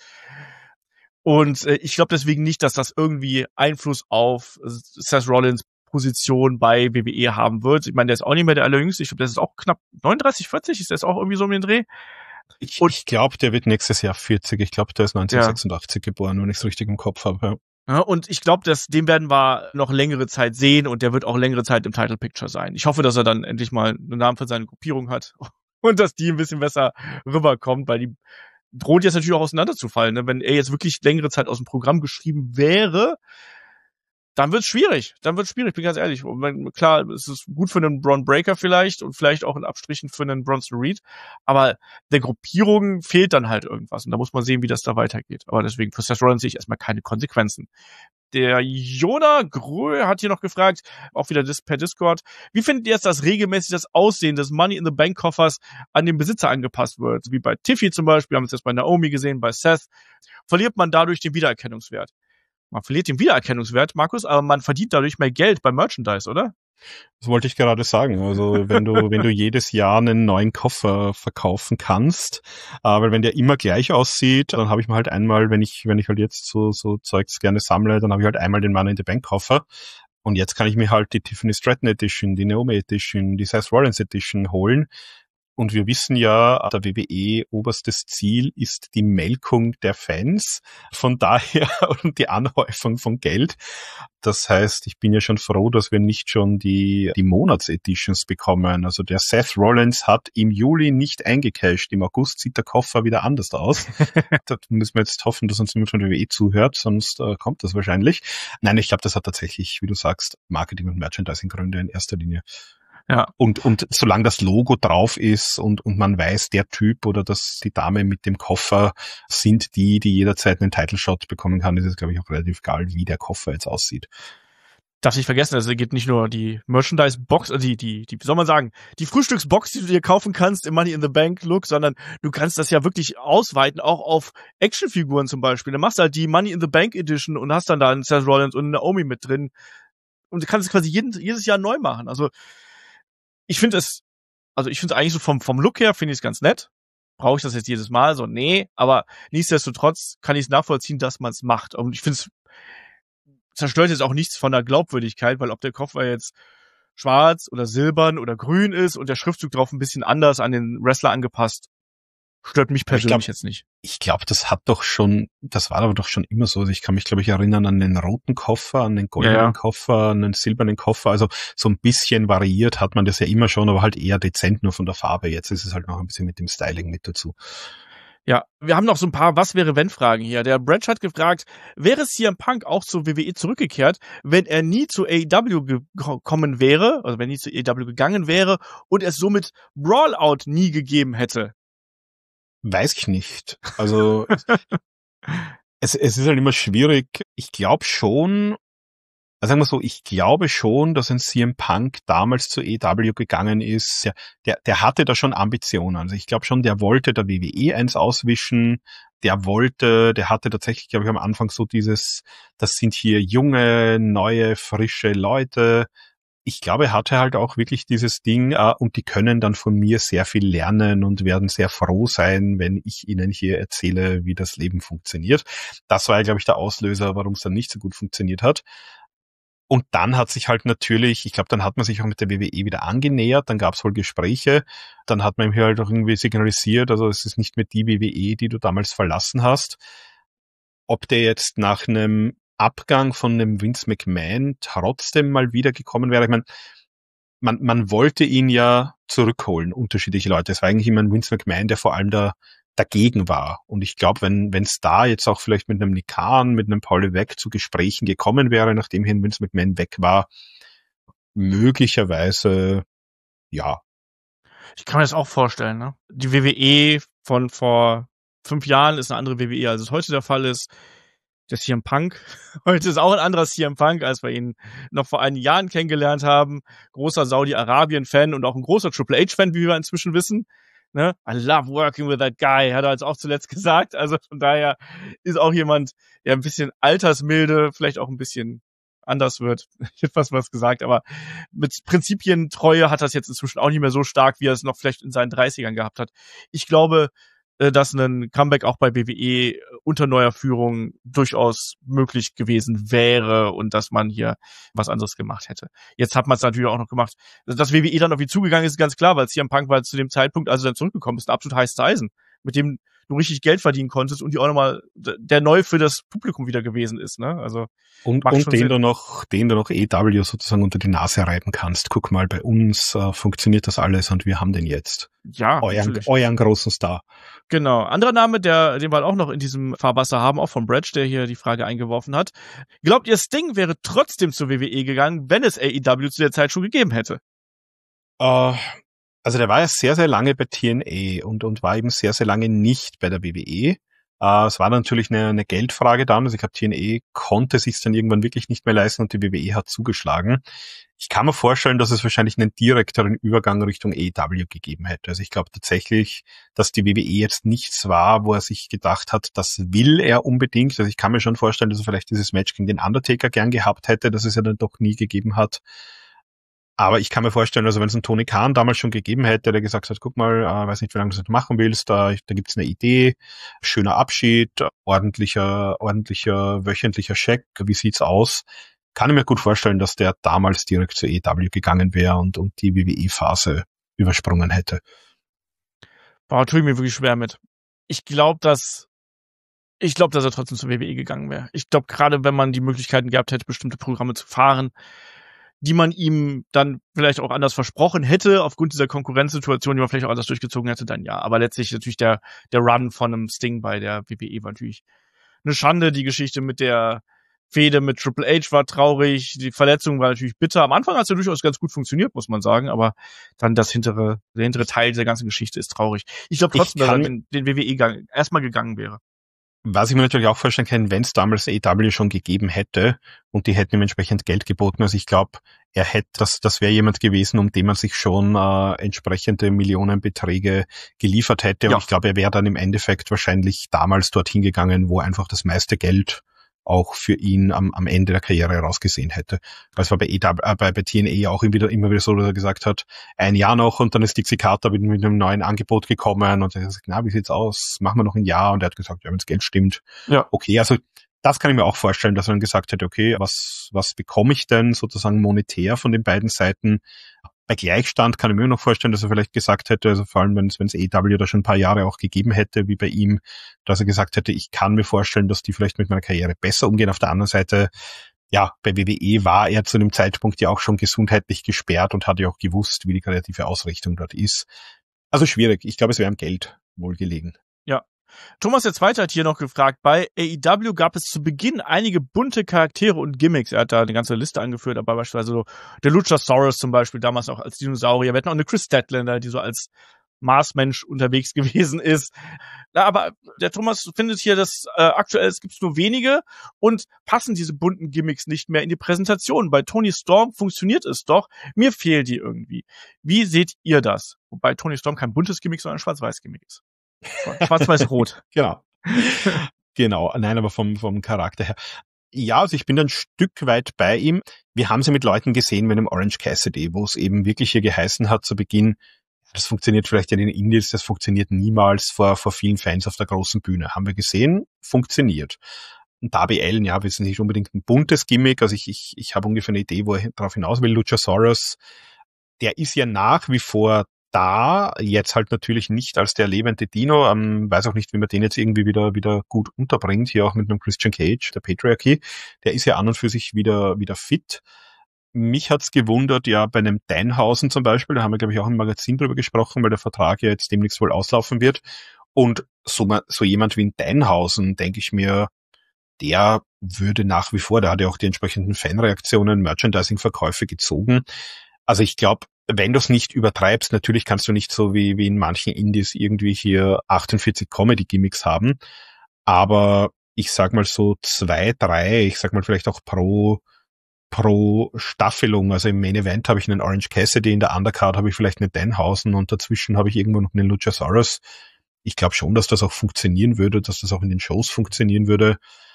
Speaker 2: Und ich glaube deswegen nicht, dass das irgendwie Einfluss auf Seth Rollins Position bei WWE haben wird. Ich meine, der ist auch nicht mehr der Allerjüngste. Ich glaube, der ist auch knapp 39, 40. Ist das auch irgendwie so um den Dreh?
Speaker 3: Ich glaube, der wird nächstes Jahr 40. Ich glaube, der ist 1986 geboren, wenn ich es richtig im Kopf habe. Ja.
Speaker 2: Ja, und ich glaube, den werden wir noch längere Zeit sehen und der wird auch längere Zeit im Title Picture sein. Ich hoffe, dass er dann endlich mal einen Namen für seine Gruppierung hat und dass die ein bisschen besser rüberkommt, weil die droht jetzt natürlich auch auseinanderzufallen. Ne? Wenn er jetzt wirklich längere Zeit aus dem Programm geschrieben wäre, dann wird's schwierig. Bin ganz ehrlich. Und klar, es ist gut für einen Bron Breakker vielleicht und vielleicht auch in Abstrichen für einen Bronson Reed. Aber der Gruppierung fehlt dann halt irgendwas. Und da muss man sehen, wie das da weitergeht. Aber deswegen für Seth Rollins sehe ich erstmal keine Konsequenzen. Der Jona Grö hat hier noch gefragt, auch wieder per Discord, wie findet ihr jetzt, dass regelmäßig das Aussehen des Money in the Bank Koffers an den Besitzer angepasst wird? Wie bei Tiffy zum Beispiel, haben wir es jetzt bei Naomi gesehen, bei Seth. Verliert man dadurch den Wiedererkennungswert? Man verliert den Wiedererkennungswert, Markus, aber man verdient dadurch mehr Geld beim Merchandise, oder?
Speaker 3: Das wollte ich gerade sagen. Also wenn du jedes Jahr einen neuen Koffer verkaufen kannst, weil wenn der immer gleich aussieht, dann habe ich mal halt einmal, wenn ich halt jetzt so Zeugs gerne sammle, dann habe ich halt einmal den Money in the Bank Koffer. Und jetzt kann ich mir halt die Tiffany Stratton Edition, die Naomi Edition, die Seth Rollins Edition holen. Und wir wissen ja, der WWE oberstes Ziel ist die Melkung der Fans. Von daher und die Anhäufung von Geld. Das heißt, ich bin ja schon froh, dass wir nicht schon die Monats-Editions bekommen. Also der Seth Rollins hat im Juli nicht eingecashed. Im August sieht der Koffer wieder anders aus. Da müssen wir jetzt hoffen, dass uns niemand von der WWE zuhört, sonst kommt das wahrscheinlich. Nein, ich glaube, das hat tatsächlich, wie du sagst, Marketing- und Merchandising-Gründe in erster Linie.
Speaker 2: Ja.
Speaker 3: Und solange das Logo drauf ist und man weiß, der Typ oder die Dame mit dem Koffer sind die jederzeit einen Title Shot bekommen kann, ist es, glaube ich, auch relativ egal, wie der Koffer jetzt aussieht.
Speaker 2: Darf ich vergessen, also geht nicht nur die Merchandise-Box, wie soll man sagen, die Frühstücksbox, die du dir kaufen kannst im Money in the Bank Look, sondern du kannst das ja wirklich ausweiten, auch auf Actionfiguren zum Beispiel. Dann machst du halt die Money in the Bank Edition und hast dann da einen Seth Rollins und eine Naomi mit drin und du kannst es quasi jedes Jahr neu machen. Also ich finde es eigentlich so vom Look her finde ich es ganz nett. Brauche ich das jetzt jedes Mal? So, nee. Aber nichtsdestotrotz kann ich es nachvollziehen, dass man es macht. Und ich finde es zerstört jetzt auch nichts von der Glaubwürdigkeit, weil ob der Koffer jetzt schwarz oder silbern oder grün ist und der Schriftzug drauf ein bisschen anders an den Wrestler angepasst, stört mich persönlich jetzt nicht.
Speaker 3: Ich glaube, das war aber doch schon immer so. Also ich kann mich, glaube ich, erinnern an den roten Koffer, an den goldenen Koffer, an den silbernen Koffer. Also so ein bisschen variiert hat man das ja immer schon, aber halt eher dezent nur von der Farbe. Jetzt ist es halt noch ein bisschen mit dem Styling mit dazu.
Speaker 2: Ja, wir haben noch so ein paar Was-wäre-wenn-Fragen hier. Der Branch hat gefragt, wäre CM Punk auch zur WWE zurückgekehrt, wenn er nie zu AEW gekommen wäre, also wenn er nie zu AEW gegangen wäre und es somit Brawlout nie gegeben hätte?
Speaker 3: Weiß ich nicht. Also es ist halt immer schwierig. Ich glaube schon, also sagen wir so, ich glaube schon, dass ein CM Punk damals zu AEW gegangen ist. Ja, der hatte da schon Ambitionen. Also ich glaube schon, der wollte der WWE eins auswischen. Der hatte tatsächlich, glaube ich, am Anfang so das sind hier junge, neue, frische Leute. Ich glaube, er hatte halt auch wirklich dieses Ding, und die können dann von mir sehr viel lernen und werden sehr froh sein, wenn ich ihnen hier erzähle, wie das Leben funktioniert. Das war ja, glaube ich, der Auslöser, warum es dann nicht so gut funktioniert hat. Und dann hat sich halt natürlich, ich glaube, dann hat man sich auch mit der WWE wieder angenähert, dann gab es wohl Gespräche, dann hat man ihm hier halt auch irgendwie signalisiert, also es ist nicht mehr die WWE, die du damals verlassen hast. Ob der jetzt nach einem Abgang von dem Vince McMahon trotzdem mal wiedergekommen wäre. Ich meine, man wollte ihn ja zurückholen, unterschiedliche Leute. Es war eigentlich immer ein Vince McMahon, der vor allem dagegen war. Und ich glaube, wenn es da jetzt auch vielleicht mit einem Nick Khan, mit einem Paul Levesque zu Gesprächen gekommen wäre, nachdem hier ein Vince McMahon weg war, möglicherweise, ja.
Speaker 2: Ich kann mir das auch vorstellen, ne? Die WWE von vor 5 Jahren ist eine andere WWE, als es heute der Fall ist. Der CM Punk. Heute ist auch ein anderer CM Punk, als wir ihn noch vor einigen Jahren kennengelernt haben. Großer Saudi-Arabien-Fan und auch ein großer Triple H-Fan, wie wir inzwischen wissen. Ne? I love working with that guy, hat er jetzt auch zuletzt gesagt. Also von daher ist auch jemand, der ein bisschen altersmilde, vielleicht auch ein bisschen anders wird. Ich hätte fast was gesagt, aber mit Prinzipientreue hat er es jetzt inzwischen auch nicht mehr so stark, wie er es noch vielleicht in seinen 30ern gehabt hat. Ich glaube, dass ein Comeback auch bei WWE unter neuer Führung durchaus möglich gewesen wäre und dass man hier was anderes gemacht hätte. Jetzt hat man es natürlich auch noch gemacht. Dass WWE dann auf ihn zugegangen ist, ganz klar, weil CM Punk war zu dem Zeitpunkt, als er dann zurückgekommen ist, ein absolut heißes Eisen, mit dem du richtig Geld verdienen konntest und die auch nochmal der neu für das Publikum wieder gewesen ist, ne? Also
Speaker 3: und den du noch AEW sozusagen unter die Nase reiben kannst. Guck mal, bei uns funktioniert das alles und wir haben den jetzt.
Speaker 2: Ja,
Speaker 3: euren großen Star.
Speaker 2: Genau. Anderer Name, den wir auch noch in diesem Fahrwasser haben, auch von Bretsch, der hier die Frage eingeworfen hat. Glaubt ihr, Sting wäre trotzdem zur WWE gegangen, wenn es AEW zu der Zeit schon gegeben hätte?
Speaker 3: Also der war ja sehr, sehr lange bei TNA und war eben sehr, sehr lange nicht bei der WWE. Es war natürlich eine Geldfrage dann. Also ich glaube, TNA konnte sich dann irgendwann wirklich nicht mehr leisten und die WWE hat zugeschlagen. Ich kann mir vorstellen, dass es wahrscheinlich einen direkteren Übergang Richtung AEW gegeben hätte. Also ich glaube tatsächlich, dass die WWE jetzt nichts war, wo er sich gedacht hat, das will er unbedingt. Also ich kann mir schon vorstellen, dass er vielleicht dieses Match gegen den Undertaker gern gehabt hätte, das es ja dann doch nie gegeben hat. Aber ich kann mir vorstellen, also wenn es einen Tony Khan damals schon gegeben hätte, der gesagt hat, guck mal, weiß nicht, wie lange du das machen willst, da gibt's eine Idee, schöner Abschied, ordentlicher wöchentlicher Check, wie sieht's aus? Kann ich mir gut vorstellen, dass der damals direkt zur AEW gegangen wäre und die WWE-Phase übersprungen hätte.
Speaker 2: Boah, tue ich mir wirklich schwer mit. Ich glaube, dass er trotzdem zur WWE gegangen wäre. Ich glaube, gerade wenn man die Möglichkeiten gehabt hätte, bestimmte Programme zu fahren, die man ihm dann vielleicht auch anders versprochen hätte, aufgrund dieser Konkurrenzsituation, die man vielleicht auch anders durchgezogen hätte, dann ja. Aber letztlich natürlich der Run von einem Sting bei der WWE war natürlich eine Schande. Die Geschichte mit der Fehde mit Triple H war traurig. Die Verletzung war natürlich bitter. Am Anfang hat es ja durchaus ganz gut funktioniert, muss man sagen. Aber dann der hintere Teil dieser ganzen Geschichte ist traurig. Ich glaube trotzdem, dass er den WWE erstmal gegangen wäre.
Speaker 3: Was ich mir natürlich auch vorstellen kann, wenn es damals AEW schon gegeben hätte und die hätten ihm entsprechend Geld geboten, also ich glaube, das wäre jemand gewesen, um den man sich schon entsprechende Millionenbeträge geliefert hätte. Ja. Und ich glaube, er wäre dann im Endeffekt wahrscheinlich damals dorthin gegangen, wo einfach das meiste Geld auch für ihn am Ende der Karriere rausgesehen hätte. Das war bei TNA auch immer wieder so, dass er gesagt hat, ein Jahr noch und dann ist Dixie Carter mit einem neuen Angebot gekommen und er hat gesagt, na, wie sieht's aus? Machen wir noch ein Jahr? Und er hat gesagt, ja, wenn das Geld stimmt, ja, okay. Also das kann ich mir auch vorstellen, dass er dann gesagt hätte, okay, was bekomme ich denn sozusagen monetär von den beiden Seiten? Bei Gleichstand kann ich mir noch vorstellen, dass er vielleicht gesagt hätte, also vor allem wenn es AEW da schon ein paar Jahre auch gegeben hätte, wie bei ihm, dass er gesagt hätte, ich kann mir vorstellen, dass die vielleicht mit meiner Karriere besser umgehen. Auf der anderen Seite, ja, bei WWE war er zu dem Zeitpunkt ja auch schon gesundheitlich gesperrt und hatte ja auch gewusst, wie die kreative Ausrichtung dort ist. Also schwierig. Ich glaube, es wäre am Geld wohl gelegen.
Speaker 2: Ja. Thomas der Zweite hat hier noch gefragt, bei AEW gab es zu Beginn einige bunte Charaktere und Gimmicks. Er hat da eine ganze Liste angeführt, aber beispielsweise so der Luchasaurus zum Beispiel, damals auch als Dinosaurier. Wir hatten auch eine Chris Statlander, die so als Marsmensch unterwegs gewesen ist. Na, aber der Thomas findet hier, dass aktuell es gibt nur wenige und passen diese bunten Gimmicks nicht mehr in die Präsentation. Bei Toni Storm funktioniert es doch. Mir fehlen die irgendwie. Wie seht ihr das? Wobei Toni Storm kein buntes Gimmick, sondern ein Schwarz-Weiß-Gimmick ist. Schwarz-Weiß-Rot.
Speaker 3: Genau. Nein, aber vom Charakter her. Ja, also ich bin ein Stück weit bei ihm. Wir haben sie mit Leuten gesehen mit dem Orange Cassidy, wo es eben wirklich hier geheißen hat zu Beginn, das funktioniert vielleicht in den Indies, das funktioniert niemals vor vielen Fans auf der großen Bühne. Haben wir gesehen, funktioniert. Und Darby Allin, ja, wir sind nicht unbedingt ein buntes Gimmick, also ich habe ungefähr eine Idee, wo er darauf hinaus will. Luchasaurus, der ist ja nach wie vor da, jetzt halt natürlich nicht als der lebende Dino, weiß auch nicht, wie man den jetzt irgendwie wieder gut unterbringt, hier auch mit einem Christian Cage, der Patriarchy, der ist ja an und für sich wieder fit. Mich hat's gewundert, ja, bei einem Danhausen zum Beispiel, da haben wir, glaube ich, auch im Magazin drüber gesprochen, weil der Vertrag ja jetzt demnächst wohl auslaufen wird. Und so jemand wie ein Danhausen, denke ich mir, der würde nach wie vor, der hat ja auch die entsprechenden Fanreaktionen, Merchandising-Verkäufe gezogen. Also ich glaube, wenn du es nicht übertreibst, natürlich kannst du nicht so wie in manchen Indies irgendwie hier 48 Comedy-Gimmicks haben, aber ich sag mal so 2, 3, ich sag mal vielleicht auch pro Staffelung, also im Main Event habe ich einen Orange Cassidy, in der Undercard habe ich vielleicht einen Danhausen und dazwischen habe ich irgendwo noch einen Luchasaurus. Ich glaube schon, dass das auch funktionieren würde, dass das auch in den Shows funktionieren würde.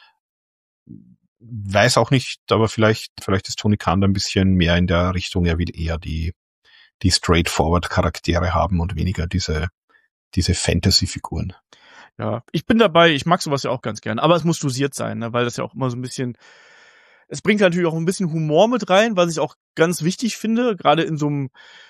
Speaker 3: Weiß auch nicht, aber vielleicht ist Tony Khan da ein bisschen mehr in der Richtung, er will eher die straightforward Charaktere haben und weniger diese Fantasy-Figuren.
Speaker 2: Ja, ich bin dabei, ich mag sowas ja auch ganz gern, aber es muss dosiert sein, ne, weil das ja auch immer so ein bisschen, es bringt natürlich auch ein bisschen Humor mit rein, was ich auch ganz wichtig finde, gerade in so einem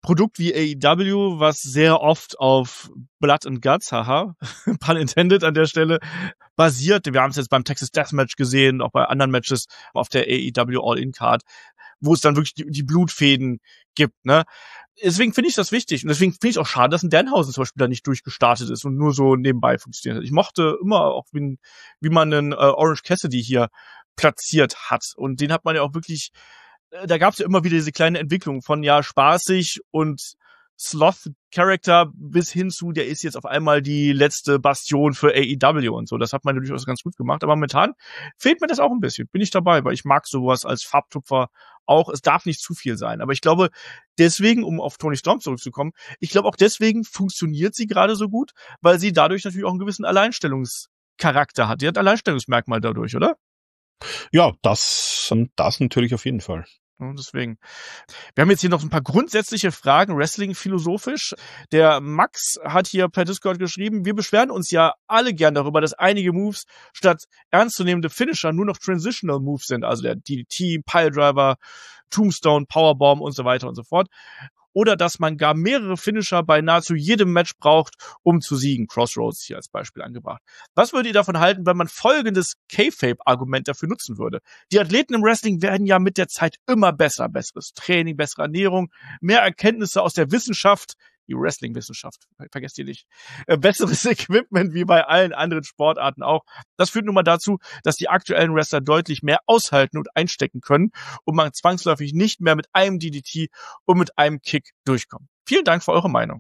Speaker 2: Produkt wie AEW, was sehr oft auf Blood and Guts, haha, pun intended an der Stelle, basiert. Wir haben es jetzt beim Texas Deathmatch gesehen, auch bei anderen Matches auf der AEW All-In-Card, wo es dann wirklich die Blutfäden gibt, ne? Deswegen finde ich das wichtig. Und deswegen finde ich auch schade, dass ein Danhausen zum Beispiel da nicht durchgestartet ist und nur so nebenbei funktioniert hat. Ich mochte immer auch, wie man einen Orange Cassidy hier platziert hat. Und den hat man ja auch wirklich, da gab es ja immer wieder diese kleine Entwicklung von ja spaßig und Sloth-Charakter bis hin zu, der ist jetzt auf einmal die letzte Bastion für AEW und so. Das hat man durchaus ganz gut gemacht. Aber momentan fehlt mir das auch ein bisschen. Bin ich dabei, weil ich mag sowas als Farbtupfer auch. Es darf nicht zu viel sein. Aber ich glaube, deswegen, um auf Toni Storm zurückzukommen, ich glaube auch deswegen funktioniert sie gerade so gut, weil sie dadurch natürlich auch einen gewissen Alleinstellungscharakter hat. Die hat Alleinstellungsmerkmal dadurch, oder?
Speaker 3: Ja, das natürlich auf jeden Fall.
Speaker 2: Und deswegen. Wir haben jetzt hier noch ein paar grundsätzliche Fragen, Wrestling-philosophisch. Der Max hat hier per Discord geschrieben, wir beschweren uns ja alle gern darüber, dass einige Moves statt ernstzunehmende Finisher nur noch Transitional Moves sind, also der DDT, Piledriver, Tombstone, Powerbomb und so weiter und so fort. Oder dass man gar mehrere Finisher bei nahezu jedem Match braucht, um zu siegen. Crossroads hier als Beispiel angebracht. Was würdet ihr davon halten, wenn man folgendes Kayfabe-Argument dafür nutzen würde? Die Athleten im Wrestling werden ja mit der Zeit immer besser. Besseres Training, bessere Ernährung, mehr Erkenntnisse aus der Wissenschaft, die Wrestling-Wissenschaft, vergesst ihr nicht, besseres Equipment wie bei allen anderen Sportarten auch. Das führt nun mal dazu, dass die aktuellen Wrestler deutlich mehr aushalten und einstecken können und man zwangsläufig nicht mehr mit einem DDT und mit einem Kick durchkommt. Vielen Dank für eure Meinung.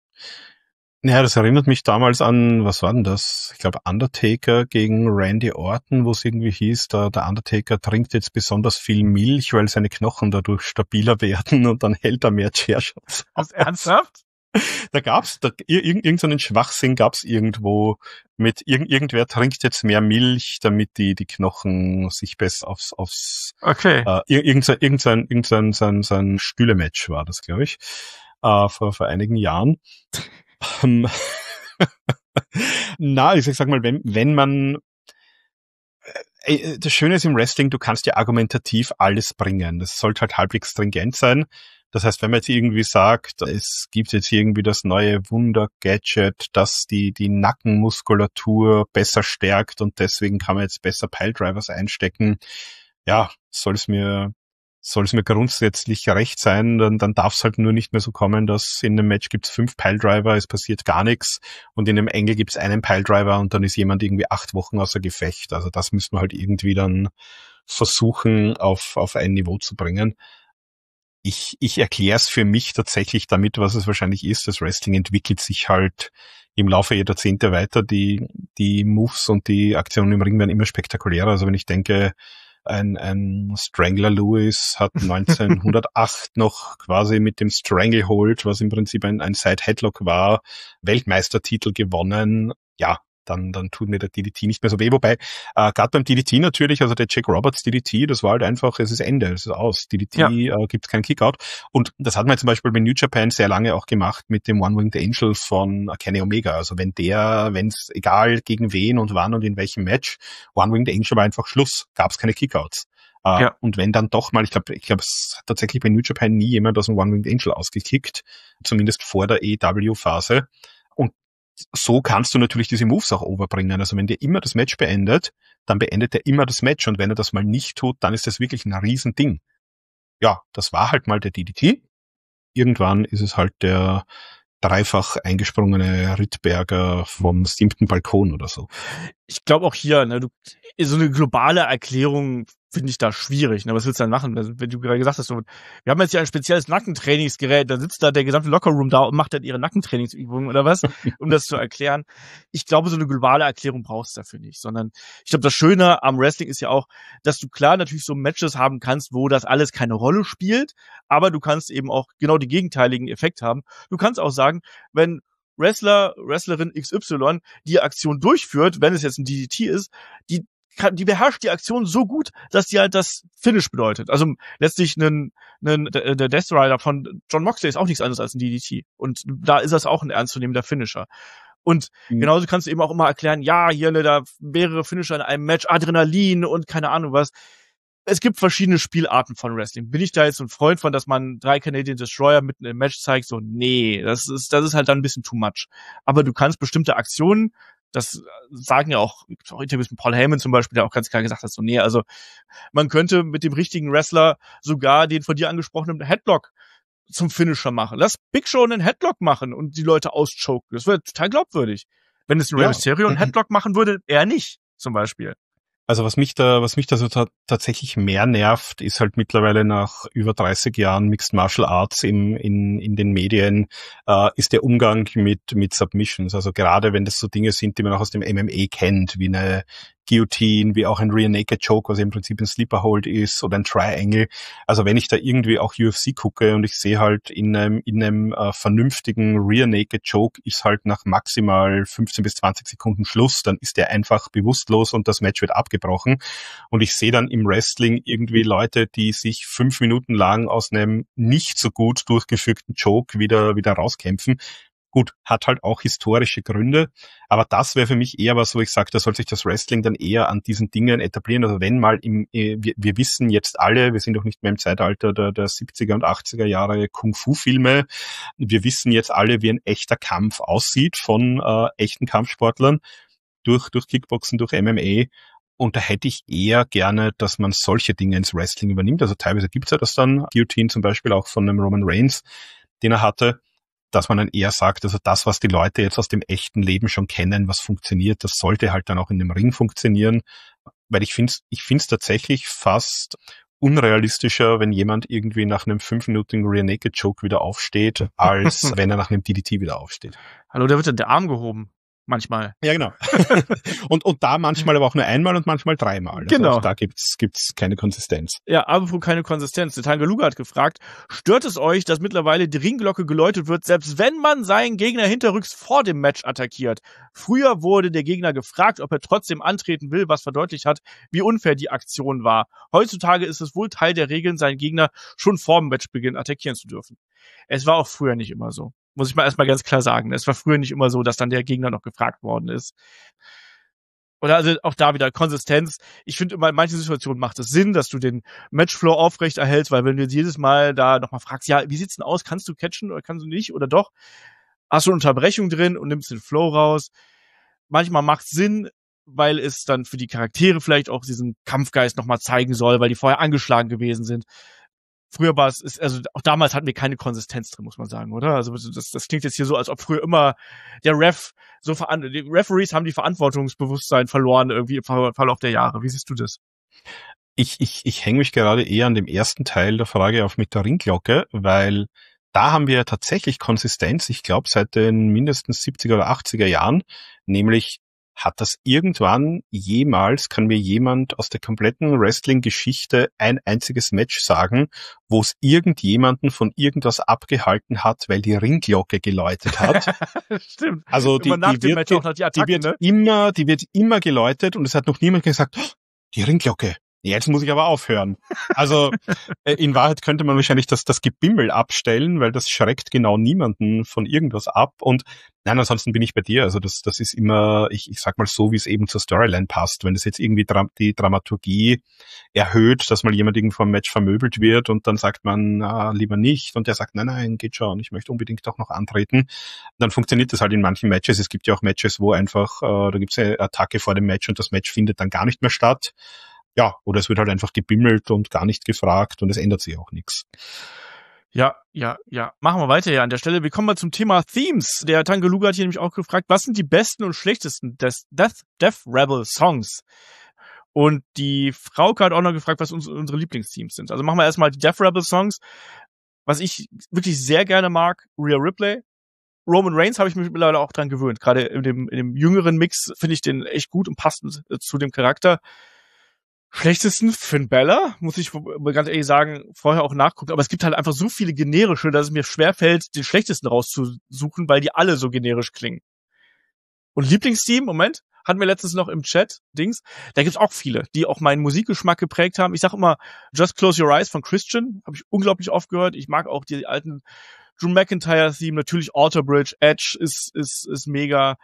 Speaker 3: Ja, das erinnert mich damals an, was war denn das? Ich glaube Undertaker gegen Randy Orton, wo es irgendwie hieß, der Undertaker trinkt jetzt besonders viel Milch, weil seine Knochen dadurch stabiler werden und dann hält er mehr Chairshots.
Speaker 2: Ernsthaft?
Speaker 3: Da gab's irgendeinen Schwachsinn gab's irgendwo mit irgendwer trinkt jetzt mehr Milch, damit die Knochen sich besser aufs
Speaker 2: okay.
Speaker 3: Irgendein Stühle-Match war das, glaube ich, vor einigen Jahren. Na, ich sag mal, wenn man das Schöne ist im Wrestling, du kannst ja argumentativ alles bringen. Das sollte halt halbwegs stringent sein. Das heißt, wenn man jetzt irgendwie sagt, es gibt jetzt irgendwie das neue Wunder-Gadget, das die Nackenmuskulatur besser stärkt und deswegen kann man jetzt besser Piledrivers einstecken, ja, soll es mir grundsätzlich recht sein, dann darf es halt nur nicht mehr so kommen, dass in einem Match gibt's 5 Piledriver, es passiert gar nichts und in einem Angle gibt's einen Piledriver und dann ist jemand irgendwie 8 Wochen außer Gefecht. Also das müssen wir halt irgendwie dann versuchen, auf ein Niveau zu bringen. Ich erkläre es für mich tatsächlich damit, was es wahrscheinlich ist. Das Wrestling entwickelt sich halt im Laufe der Jahrzehnte weiter. Die Moves und die Aktionen im Ring werden immer spektakulärer. Also wenn ich denke, ein Strangler Lewis hat 1908 noch quasi mit dem Stranglehold, was im Prinzip ein Side-Headlock war, Weltmeistertitel gewonnen. Ja, dann tut mir der DDT nicht mehr so weh. Wobei, gerade beim DDT natürlich, also der Jack Roberts DDT, das war halt einfach, es ist Ende, es ist aus. DDT gibt keinen Kickout. Und das hat man zum Beispiel bei New Japan sehr lange auch gemacht mit dem One-Winged Angel von Kenny Omega. Also wenn's egal gegen wen und wann und in welchem Match, One-Winged Angel war einfach Schluss, gab's keine Kickouts. Und wenn dann doch mal, ich glaube, es hat tatsächlich bei New Japan nie jemand aus dem One-Winged Angel ausgekickt, zumindest vor der EW-Phase. Und so kannst du natürlich diese Moves auch overbringen. Also wenn der immer das Match beendet, dann beendet er immer das Match. Und wenn er das mal nicht tut, dann ist das wirklich ein Riesending. Ja, das war halt mal der DDT. Irgendwann ist es halt der dreifach eingesprungene Rittberger vom 7. Balkon oder so.
Speaker 2: Ich glaube auch hier, ne, so eine globale Erklärung finde ich da schwierig. Ne? Was willst du dann machen? Also, wenn du gerade gesagt hast, wir haben jetzt ja ein spezielles Nackentrainingsgerät, da sitzt da der gesamte Lockerroom da und macht dann ihre Nackentrainingsübungen oder was, um das zu erklären. Ich glaube, so eine globale Erklärung brauchst du dafür nicht, sondern ich glaube, das Schöne am Wrestling ist ja auch, dass du klar natürlich so Matches haben kannst, wo das alles keine Rolle spielt, aber du kannst eben auch genau die gegenteiligen Effekt haben. Du kannst auch sagen, wenn Wrestlerin XY die Aktion durchführt, wenn es jetzt ein DDT ist, die beherrscht die Aktion so gut, dass die halt das Finish bedeutet. Also letztlich der Death Rider von Jon Moxley ist auch nichts anderes als ein DDT. Und da ist das auch ein ernstzunehmender Finisher. Und genauso kannst du eben auch immer erklären, ja, hier da mehrere Finisher in einem Match, Adrenalin und keine Ahnung was. es gibt verschiedene Spielarten von Wrestling. Bin ich da jetzt ein Freund von, dass man 3 Canadian Destroyer mitten im Match zeigt? So, nee, das ist halt dann ein bisschen too much. Aber du kannst bestimmte Aktionen, das sagen ja auch Interviews mit Paul Heyman zum Beispiel, der auch ganz klar gesagt hat, so, nee, also man könnte mit dem richtigen Wrestler sogar den von dir angesprochenen Headlock zum Finisher machen. Lass Big Show einen Headlock machen und die Leute auschoken. Das wäre total glaubwürdig. Wenn es ein Rey Mysterio einen Headlock machen würde, er nicht, zum Beispiel.
Speaker 3: Also was mich da so tatsächlich mehr nervt, ist halt mittlerweile nach über 30 Jahren Mixed Martial Arts in den Medien, ist der Umgang mit Submissions. Also gerade wenn das so Dinge sind, die man auch aus dem MMA kennt, wie eine Guillotine, wie auch ein Rear Naked Choke, was im Prinzip ein Sleeper Hold ist, oder ein Triangle. Also wenn ich da irgendwie auch UFC gucke und ich sehe halt in einem vernünftigen Rear Naked Choke ist halt nach maximal 15 bis 20 Sekunden Schluss, dann ist der einfach bewusstlos und das Match wird abgebrochen. Und ich sehe dann im Wrestling irgendwie Leute, die sich 5 Minuten lang aus einem nicht so gut durchgeführten Choke wieder rauskämpfen. Gut, hat halt auch historische Gründe, aber das wäre für mich eher was, wo ich sage, da soll sich das Wrestling dann eher an diesen Dingen etablieren. Also wenn mal wir wissen jetzt alle, wir sind doch nicht mehr im Zeitalter der 70er und 80er Jahre Kung-Fu-Filme, wir wissen jetzt alle, wie ein echter Kampf aussieht von echten Kampfsportlern durch Kickboxen, durch MMA. Und da hätte ich eher gerne, dass man solche Dinge ins Wrestling übernimmt. Also teilweise gibt's ja das dann, Guillotine zum Beispiel auch von einem Roman Reigns, den er hatte, dass man dann eher sagt, also das, was die Leute jetzt aus dem echten Leben schon kennen, was funktioniert, das sollte halt dann auch in dem Ring funktionieren. Weil ich finde es tatsächlich fast unrealistischer, wenn jemand irgendwie nach einem 5-minütigen Rear Naked Choke wieder aufsteht, als wenn er nach einem DDT wieder aufsteht.
Speaker 2: Hallo, da wird dann der Arm gehoben. Manchmal.
Speaker 3: Ja, genau. und da manchmal aber auch nur einmal und manchmal 3-mal. Also
Speaker 2: genau.
Speaker 3: Auch da gibt's keine Konsistenz.
Speaker 2: Ja, apropos keine Konsistenz. Der Tangaluga hat gefragt, stört es euch, dass mittlerweile die Ringglocke geläutet wird, selbst wenn man seinen Gegner hinterrücks vor dem Match attackiert? Früher wurde der Gegner gefragt, ob er trotzdem antreten will, was verdeutlicht hat, wie unfair die Aktion war. Heutzutage ist es wohl Teil der Regeln, seinen Gegner schon vor dem Matchbeginn attackieren zu dürfen. Es war auch früher nicht immer so. Muss ich mal erstmal ganz klar sagen. Es war früher nicht immer so, dass dann der Gegner noch gefragt worden ist. Oder also auch da wieder Konsistenz. Ich finde immer, in manchen Situationen macht es Sinn, dass du den Matchflow aufrecht erhältst, weil wenn du jetzt jedes Mal da nochmal fragst, ja, wie sieht's denn aus? Kannst du catchen oder kannst du nicht? Oder doch? Hast du eine Unterbrechung drin und nimmst den Flow raus? Manchmal macht es Sinn, weil es dann für die Charaktere vielleicht auch diesen Kampfgeist nochmal zeigen soll, weil die vorher angeschlagen gewesen sind. Früher war es, also auch damals hatten wir keine Konsistenz drin, muss man sagen, oder? Also das klingt jetzt hier so, als ob früher immer der die Referees haben die Verantwortungsbewusstsein verloren irgendwie im Verlauf der Jahre. Wie siehst du das?
Speaker 3: Ich hänge mich gerade eher an dem ersten Teil der Frage auf mit der Ringglocke, weil da haben wir ja tatsächlich Konsistenz, ich glaube seit den mindestens 70er oder 80er Jahren, nämlich hat das irgendwann kann mir jemand aus der kompletten Wrestling-Geschichte ein einziges Match sagen, wo es irgendjemanden von irgendwas abgehalten hat, weil die Ringglocke geläutet hat?
Speaker 2: Stimmt.
Speaker 3: Also die wird immer geläutet und es hat noch niemand gesagt, oh, die Ringglocke. Jetzt muss ich aber aufhören. Also in Wahrheit könnte man wahrscheinlich das Gebimmel abstellen, weil das schreckt genau niemanden von irgendwas ab. Und nein, ansonsten bin ich bei dir. Also das ist immer, ich sag mal so, wie es eben zur Storyline passt. Wenn das jetzt irgendwie die Dramaturgie erhöht, dass mal jemand irgendwo im Match vermöbelt wird und dann sagt man lieber nicht und der sagt, nein, geht schon, ich möchte unbedingt doch noch antreten, dann funktioniert das halt in manchen Matches. Es gibt ja auch Matches, wo einfach, da gibt es eine Attacke vor dem Match und das Match findet dann gar nicht mehr statt. Ja, oder es wird halt einfach gebimmelt und gar nicht gefragt und es ändert sich auch nichts.
Speaker 2: Ja. Machen wir weiter hier an der Stelle. Wir kommen mal zum Thema Themes. Der Tangaluga hat hier nämlich auch gefragt, was sind die besten und schlechtesten des Death Rebel Songs? Und die Frauke hat auch noch gefragt, was unsere Lieblingsthemes sind. Also machen wir erstmal die Death Rebel Songs. Was ich wirklich sehr gerne mag, Rhea Ripley. Roman Reigns habe ich mich mittlerweile auch dran gewöhnt. Gerade in dem jüngeren Mix finde ich den echt gut und passend zu dem Charakter. Schlechtesten Finn Balor, muss ich ganz ehrlich sagen, vorher auch nachgucken. Aber es gibt halt einfach so viele generische, dass es mir schwerfällt, den schlechtesten rauszusuchen, weil die alle so generisch klingen. Und Lieblingsteam, Moment, hatten wir letztens noch im Chat, da gibt's auch viele, die auch meinen Musikgeschmack geprägt haben. Ich sag immer, Just Close Your Eyes von Christian, habe ich unglaublich oft gehört. Ich mag auch die alten Drew McIntyre-Theme, natürlich Alter Bridge, Edge ist mega.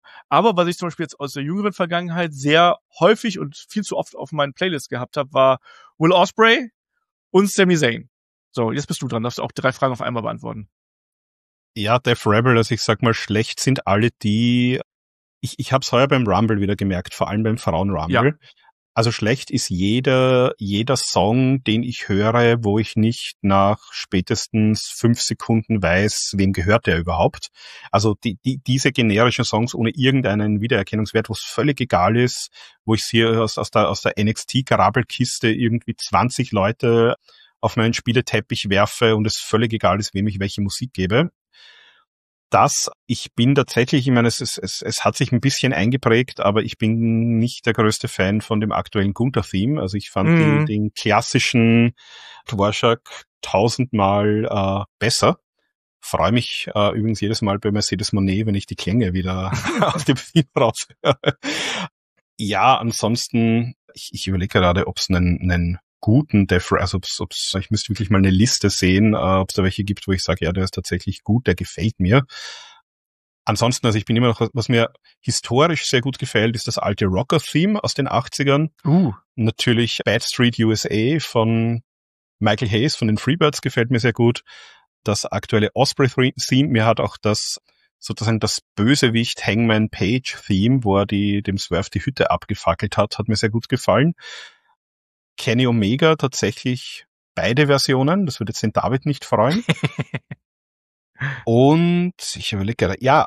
Speaker 2: Aber was ich zum Beispiel jetzt aus der jüngeren Vergangenheit sehr häufig und viel zu oft auf meinen Playlists gehabt habe, war Will Ospreay und Sami Zayn. So, jetzt bist du dran, darfst auch 3 Fragen auf einmal beantworten.
Speaker 3: Ja, Def Rebel, also ich sag mal, schlecht sind alle die, ich habe es heuer beim Rumble wieder gemerkt, vor allem beim Frauen-Rumble. Ja. Also schlecht ist jeder Song, den ich höre, wo ich nicht nach spätestens 5 Sekunden weiß, wem gehört der überhaupt. Also diese generischen Songs ohne irgendeinen Wiedererkennungswert, wo es völlig egal ist, wo ich sie aus der NXT-Karabelkiste irgendwie 20 Leute auf meinen Spieleteppich werfe und es völlig egal ist, wem ich welche Musik gebe. Ich bin tatsächlich, ich meine, es hat sich ein bisschen eingeprägt, aber ich bin nicht der größte Fan von dem aktuellen Gunther-Theme. Also ich fand den klassischen Dvorak 1000-mal besser. Freue mich übrigens jedes Mal bei Mercedes Monet, wenn ich die Klänge wieder aus dem Theme raushöre. Ja, ansonsten, ich überlege gerade, ob es einen guten also ich müsste wirklich mal eine Liste sehen, ob es da welche gibt, wo ich sage, ja, der ist tatsächlich gut, der gefällt mir. Ansonsten, also ich bin immer noch, was mir historisch sehr gut gefällt, ist das alte Rocker-Theme aus den 80ern. Natürlich Bad Street USA von Michael Hayes von den Freebirds gefällt mir sehr gut. Das aktuelle Osprey-Theme, mir hat auch sozusagen das Bösewicht Hangman Page-Theme, wo er dem Swerve die Hütte abgefackelt hat mir sehr gut gefallen. Kenny Omega tatsächlich beide Versionen. Das würde jetzt den David nicht freuen. Und ich überlege gerade, ja,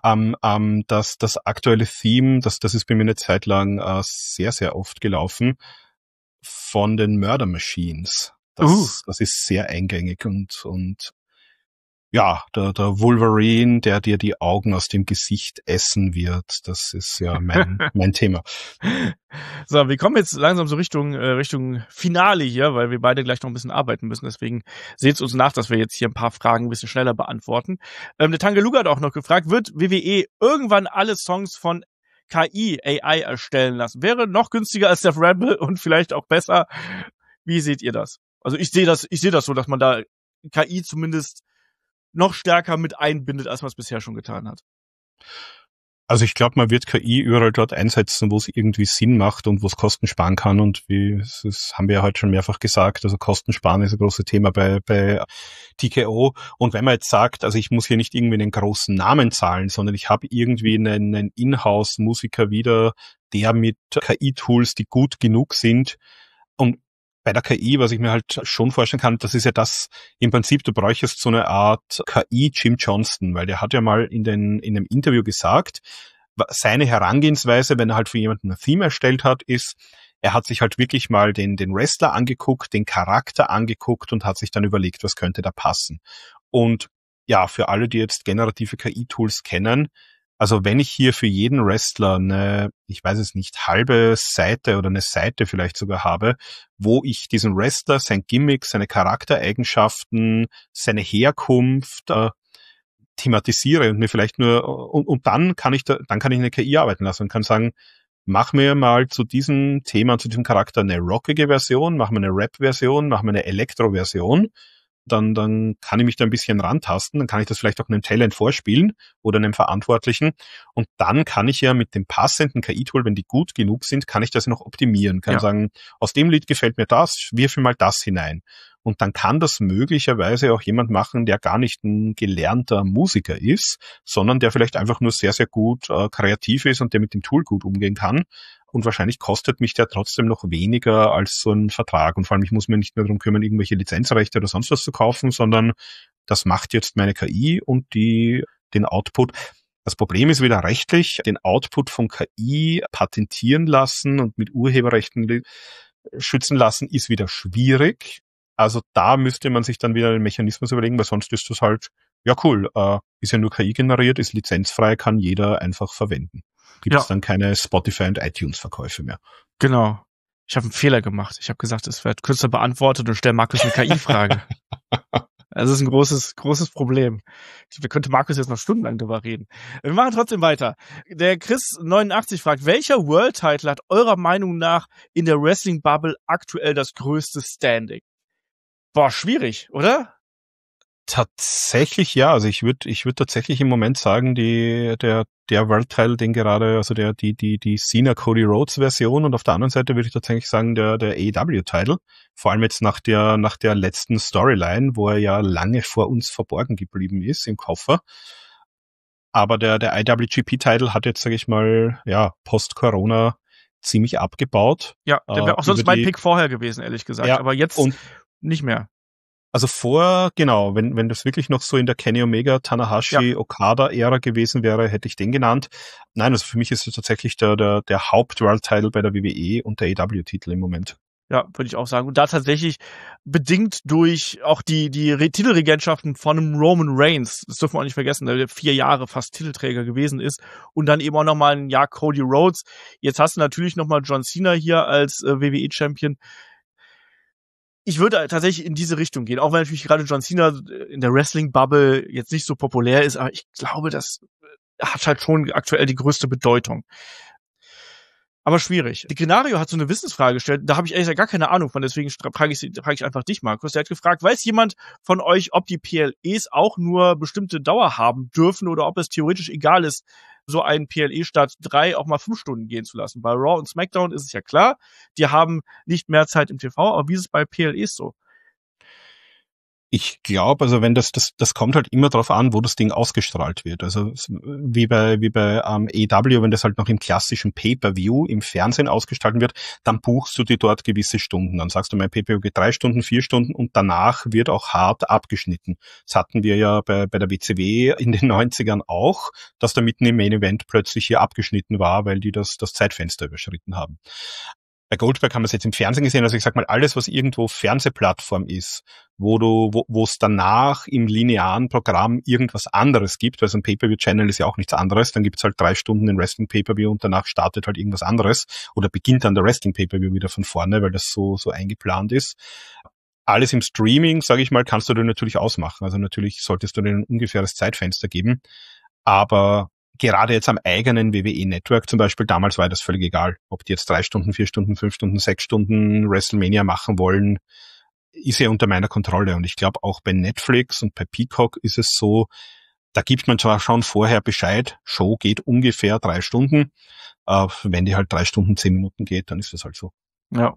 Speaker 3: das aktuelle Theme, das ist bei mir eine Zeit lang sehr, sehr oft gelaufen, von den Murder Machines. Das ist sehr eingängig und ja, der Wolverine, der dir die Augen aus dem Gesicht essen wird, das ist ja mein Thema.
Speaker 2: So, wir kommen jetzt langsam so Richtung Finale hier, weil wir beide gleich noch ein bisschen arbeiten müssen. Deswegen seht uns nach, dass wir jetzt hier ein paar Fragen ein bisschen schneller beantworten. Der Tangeluga hat auch noch gefragt, wird WWE irgendwann alle Songs von KI, AI erstellen lassen? Wäre noch günstiger als der Rebel und vielleicht auch besser. Wie seht ihr das? Also ich sehe das so, dass man da KI zumindest noch stärker mit einbindet, als man es bisher schon getan hat.
Speaker 3: Also ich glaube, man wird KI überall dort einsetzen, wo es irgendwie Sinn macht und wo es Kosten sparen kann. Und das haben wir ja heute schon mehrfach gesagt, also Kosten sparen ist ein großes Thema bei TKO. Und wenn man jetzt sagt, also ich muss hier nicht irgendwie einen großen Namen zahlen, sondern ich habe irgendwie einen Inhouse-Musiker wieder, der mit KI-Tools, die gut genug sind, und bei der KI, was ich mir halt schon vorstellen kann, das ist ja das, im Prinzip, du bräuchst so eine Art KI Jim Johnston, weil der hat ja mal in einem Interview gesagt, seine Herangehensweise, wenn er halt für jemanden ein Theme erstellt hat, ist, er hat sich halt wirklich mal den Wrestler angeguckt, den Charakter angeguckt und hat sich dann überlegt, was könnte da passen. Und ja, für alle, die jetzt generative KI-Tools kennen, also wenn ich hier für jeden Wrestler eine, ich weiß es nicht, halbe Seite oder eine Seite vielleicht sogar habe, wo ich diesen Wrestler, sein Gimmick, seine Charaktereigenschaften, seine Herkunft thematisiere und mir vielleicht nur, und dann kann ich eine KI arbeiten lassen und kann sagen, mach mir mal zu diesem Thema, zu diesem Charakter eine rockige Version, mach mir eine Rap-Version, mach mir eine Elektro-Version. Dann kann ich mich da ein bisschen rantasten, dann kann ich das vielleicht auch einem Talent vorspielen oder einem Verantwortlichen und dann kann ich ja mit dem passenden KI-Tool, wenn die gut genug sind, kann ich das noch optimieren, kann sagen, aus dem Lied gefällt mir das, wirf mal das hinein. Und dann kann das möglicherweise auch jemand machen, der gar nicht ein gelernter Musiker ist, sondern der vielleicht einfach nur sehr, sehr gut kreativ ist und der mit dem Tool gut umgehen kann. Und wahrscheinlich kostet mich der trotzdem noch weniger als so ein Vertrag. Und vor allem, ich muss mir nicht mehr darum kümmern, irgendwelche Lizenzrechte oder sonst was zu kaufen, sondern das macht jetzt meine KI und den Output. Das Problem ist wieder rechtlich, den Output von KI patentieren lassen und mit Urheberrechten schützen lassen, ist wieder schwierig. Also da müsste man sich dann wieder einen Mechanismus überlegen, weil sonst ist das halt, ja cool, ist ja nur KI generiert, ist lizenzfrei, kann jeder einfach verwenden. Gibt es dann keine Spotify- und iTunes-Verkäufe mehr.
Speaker 2: Genau. Ich habe einen Fehler gemacht. Ich habe gesagt, es wird kürzer beantwortet und stelle Markus eine KI-Frage. Das ist ein großes Problem. Wir könnten Markus jetzt noch stundenlang drüber reden. Wir machen trotzdem weiter. Der Chris89 fragt, welcher World-Title hat eurer Meinung nach in der Wrestling-Bubble aktuell das größte Standing? Boah, schwierig, oder?
Speaker 3: Tatsächlich ja, also ich würde tatsächlich im Moment sagen, der World Title, den gerade, also die Cena Cody Rhodes Version, und auf der anderen Seite würde ich tatsächlich sagen, der AEW Title, vor allem jetzt nach der letzten Storyline, wo er ja lange vor uns verborgen geblieben ist im Koffer. Aber der IWGP Title hat jetzt, sage ich mal, ja, post-Corona ziemlich abgebaut.
Speaker 2: Ja, der wäre auch sonst mein Pick vorher gewesen, ehrlich gesagt,
Speaker 3: ja,
Speaker 2: aber jetzt nicht mehr.
Speaker 3: Also genau, wenn das wirklich noch so in der Kenny Omega, Tanahashi, Okada-Ära gewesen wäre, hätte ich den genannt. Nein, also für mich ist es tatsächlich der Haupt-World-Title bei der WWE und der AEW-Titel im Moment.
Speaker 2: Ja, würde ich auch sagen. Und da tatsächlich bedingt durch auch die Titelregentschaften von einem Roman Reigns, das dürfen wir auch nicht vergessen, der 4 Jahre fast Titelträger gewesen ist, und dann eben auch nochmal ein Jahr Cody Rhodes. Jetzt hast du natürlich nochmal John Cena hier als WWE-Champion. Ich würde tatsächlich in diese Richtung gehen, auch wenn natürlich gerade John Cena in der Wrestling-Bubble jetzt nicht so populär ist, aber ich glaube, das hat halt schon aktuell die größte Bedeutung. Aber schwierig. Die Grenario hat so eine Wissensfrage gestellt, da habe ich ehrlich gesagt gar keine Ahnung von, deswegen frage ich einfach dich, Markus. Der hat gefragt, weiß jemand von euch, ob die PLEs auch nur bestimmte Dauer haben dürfen oder ob es theoretisch egal ist, so einen PLE statt 3 auch mal 5 Stunden gehen zu lassen. Bei Raw und SmackDown ist es ja klar, die haben nicht mehr Zeit im TV, aber wie ist es bei PLEs so?
Speaker 3: Ich glaube, also wenn das kommt halt immer darauf an, wo das Ding ausgestrahlt wird. Also wie bei AEW, wenn das halt noch im klassischen Pay-Per-View im Fernsehen ausgestrahlt wird, dann buchst du dir dort gewisse Stunden. Dann sagst du, mein Pay-Per-View geht 3 Stunden, 4 Stunden und danach wird auch hart abgeschnitten. Das hatten wir ja bei der WCW in den 90ern auch, dass da mitten im Main-Event plötzlich hier abgeschnitten war, weil die das Zeitfenster überschritten haben. Bei Goldberg haben wir es jetzt im Fernsehen gesehen, also ich sag mal, alles, was irgendwo Fernsehplattform ist, wo es danach im linearen Programm irgendwas anderes gibt, weil so ein Pay-Per-View-Channel ist ja auch nichts anderes, dann gibt's halt 3 Stunden den Wrestling-Pay-Per-View und danach startet halt irgendwas anderes oder beginnt dann der Wrestling-Pay-Per-View wieder von vorne, weil das so eingeplant ist. Alles im Streaming, sage ich mal, kannst du dir natürlich ausmachen, also natürlich solltest du dir ein ungefähres Zeitfenster geben, aber gerade jetzt am eigenen WWE-Network zum Beispiel, damals war das völlig egal, ob die jetzt 3 Stunden, 4 Stunden, 5 Stunden, 6 Stunden WrestleMania machen wollen, ist ja unter meiner Kontrolle. Und ich glaube auch bei Netflix und bei Peacock ist es so, da gibt man zwar schon vorher Bescheid, Show geht ungefähr 3 Stunden, wenn die halt 3 Stunden, 10 Minuten geht, dann ist das halt so.
Speaker 2: Ja.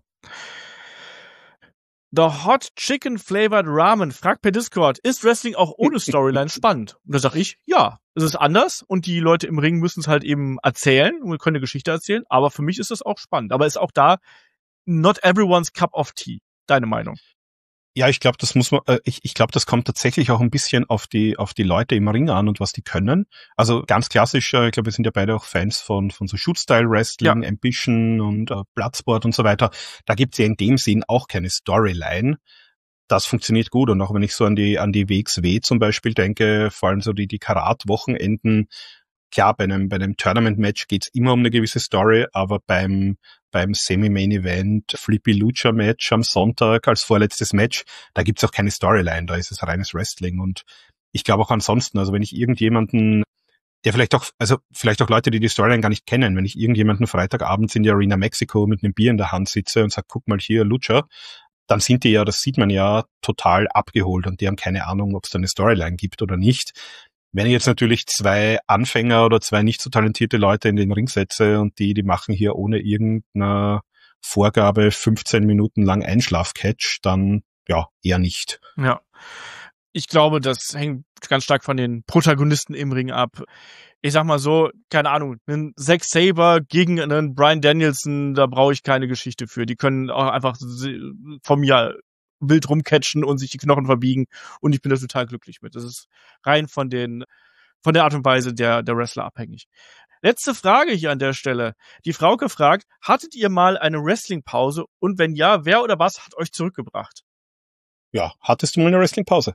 Speaker 2: The Hot Chicken Flavored Ramen fragt per Discord, ist Wrestling auch ohne Storyline spannend? Und da sag ich, ja, es ist anders und die Leute im Ring müssen es halt eben erzählen und wir können eine Geschichte erzählen, aber für mich ist es auch spannend. Aber ist auch da not everyone's cup of tea. Deine Meinung?
Speaker 3: Ja, ich glaube, ich glaube, das kommt tatsächlich auch ein bisschen auf die Leute im Ring an und was die können. Also ganz klassisch, ich glaube, wir sind ja beide auch Fans von so Shoot-Style-Wrestling, ja. Ambition und Bloodsport und so weiter. Da gibt's ja in dem Sinn auch keine Storyline. Das funktioniert gut. Und auch wenn ich so an die WXW zum Beispiel denke, vor allem so die Karat-Wochenenden, klar, bei einem Tournament-Match geht's immer um eine gewisse Story, aber beim Semi-Main-Event Flippy Lucha-Match am Sonntag als vorletztes Match, da gibt's auch keine Storyline, da ist es reines Wrestling. Und ich glaube auch ansonsten, also wenn ich irgendjemanden, der vielleicht auch Leute, die Storyline gar nicht kennen, wenn ich irgendjemanden Freitagabends in der Arena Mexico mit einem Bier in der Hand sitze und sage, guck mal hier, Lucha, dann sind die ja, das sieht man ja, total abgeholt und die haben keine Ahnung, ob es da eine Storyline gibt oder nicht. Wenn ich jetzt natürlich 2 Anfänger oder 2 nicht so talentierte Leute in den Ring setze und die machen hier ohne irgendeine Vorgabe 15 Minuten lang Einschlafcatch, dann ja, eher nicht.
Speaker 2: Ja. Ich glaube, das hängt ganz stark von den Protagonisten im Ring ab. Ich sag mal so, keine Ahnung, einen Zack Sabre gegen einen Bryan Danielson, da brauche ich keine Geschichte für. Die können auch einfach von mir wild rumcatchen und sich die Knochen verbiegen und ich bin da total glücklich mit. Das ist rein von der Art und Weise der Wrestler abhängig. Letzte Frage hier an der Stelle. Die Frauke fragt, hattet ihr mal eine Wrestling-Pause und wenn ja, wer oder was hat euch zurückgebracht?
Speaker 3: Ja, hattest du mal eine Wrestling-Pause?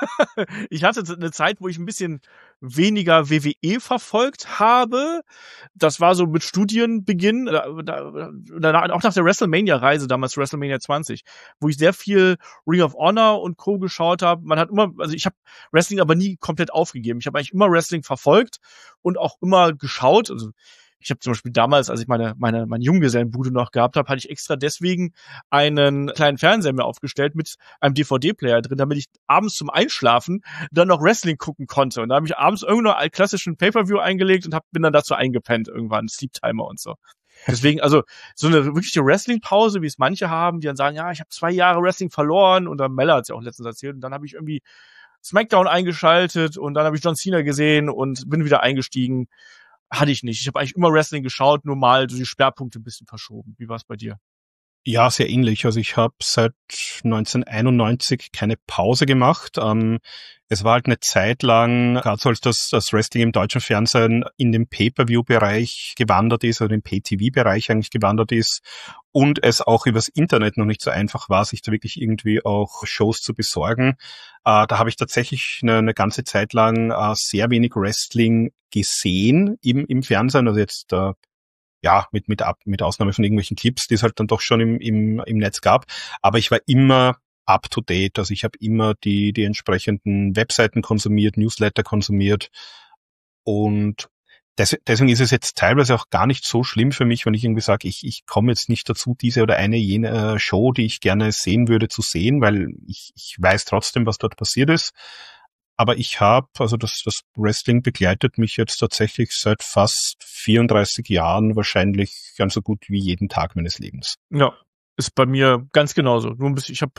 Speaker 2: Ich hatte eine Zeit, wo ich ein bisschen weniger WWE verfolgt habe. Das war so mit Studienbeginn, auch nach der WrestleMania-Reise, damals WrestleMania 20, wo ich sehr viel Ring of Honor und Co. geschaut habe. Ich habe Wrestling aber nie komplett aufgegeben. Ich habe eigentlich immer Wrestling verfolgt und auch immer geschaut. Also Ich habe zum Beispiel damals, als ich meine Junggesellenbude noch gehabt habe, hatte ich extra deswegen einen kleinen Fernseher mir aufgestellt mit einem DVD-Player drin, damit ich abends zum Einschlafen dann noch Wrestling gucken konnte. Und da habe ich abends irgendeinen klassischen Pay-Per-View eingelegt und bin dann dazu eingepennt irgendwann, Sleep Timer und so. Deswegen, also so eine wirkliche Wrestling-Pause, wie es manche haben, die dann sagen, ja, ich habe 2 Jahre Wrestling verloren, und dann Mella hat es ja auch letztens erzählt, und dann habe ich irgendwie SmackDown eingeschaltet und dann habe ich John Cena gesehen und bin wieder eingestiegen. Hatte ich nicht. Ich habe eigentlich immer Wrestling geschaut, nur mal so die Schwerpunkte ein bisschen verschoben. Wie war es bei dir?
Speaker 3: Ja, sehr ähnlich. Also ich habe seit 1991 keine Pause gemacht. Es war halt eine Zeit lang, gerade so als das Wrestling im deutschen Fernsehen in den Pay-Per-View-Bereich gewandert ist, oder im Pay-TV-Bereich eigentlich gewandert ist, und es auch übers Internet noch nicht so einfach war, sich da wirklich irgendwie auch Shows zu besorgen. Da habe ich tatsächlich eine ganze Zeit lang sehr wenig Wrestling gesehen im Fernsehen. Also jetzt mit Ausnahme von irgendwelchen Clips, die es halt dann doch schon im Netz gab. Aber ich war immer up to date. Also ich habe immer die entsprechenden Webseiten konsumiert, Newsletter konsumiert. Und deswegen ist es jetzt teilweise auch gar nicht so schlimm für mich, wenn ich irgendwie sage, ich komme jetzt nicht dazu, diese oder jene Show, die ich gerne sehen würde, zu sehen, weil ich weiß trotzdem, was dort passiert ist. Aber ich habe, also das Wrestling begleitet mich jetzt tatsächlich seit fast 34 Jahren wahrscheinlich ganz so gut wie jeden Tag meines Lebens.
Speaker 2: Ja, ist bei mir ganz genauso. Nur ein bisschen, ich habe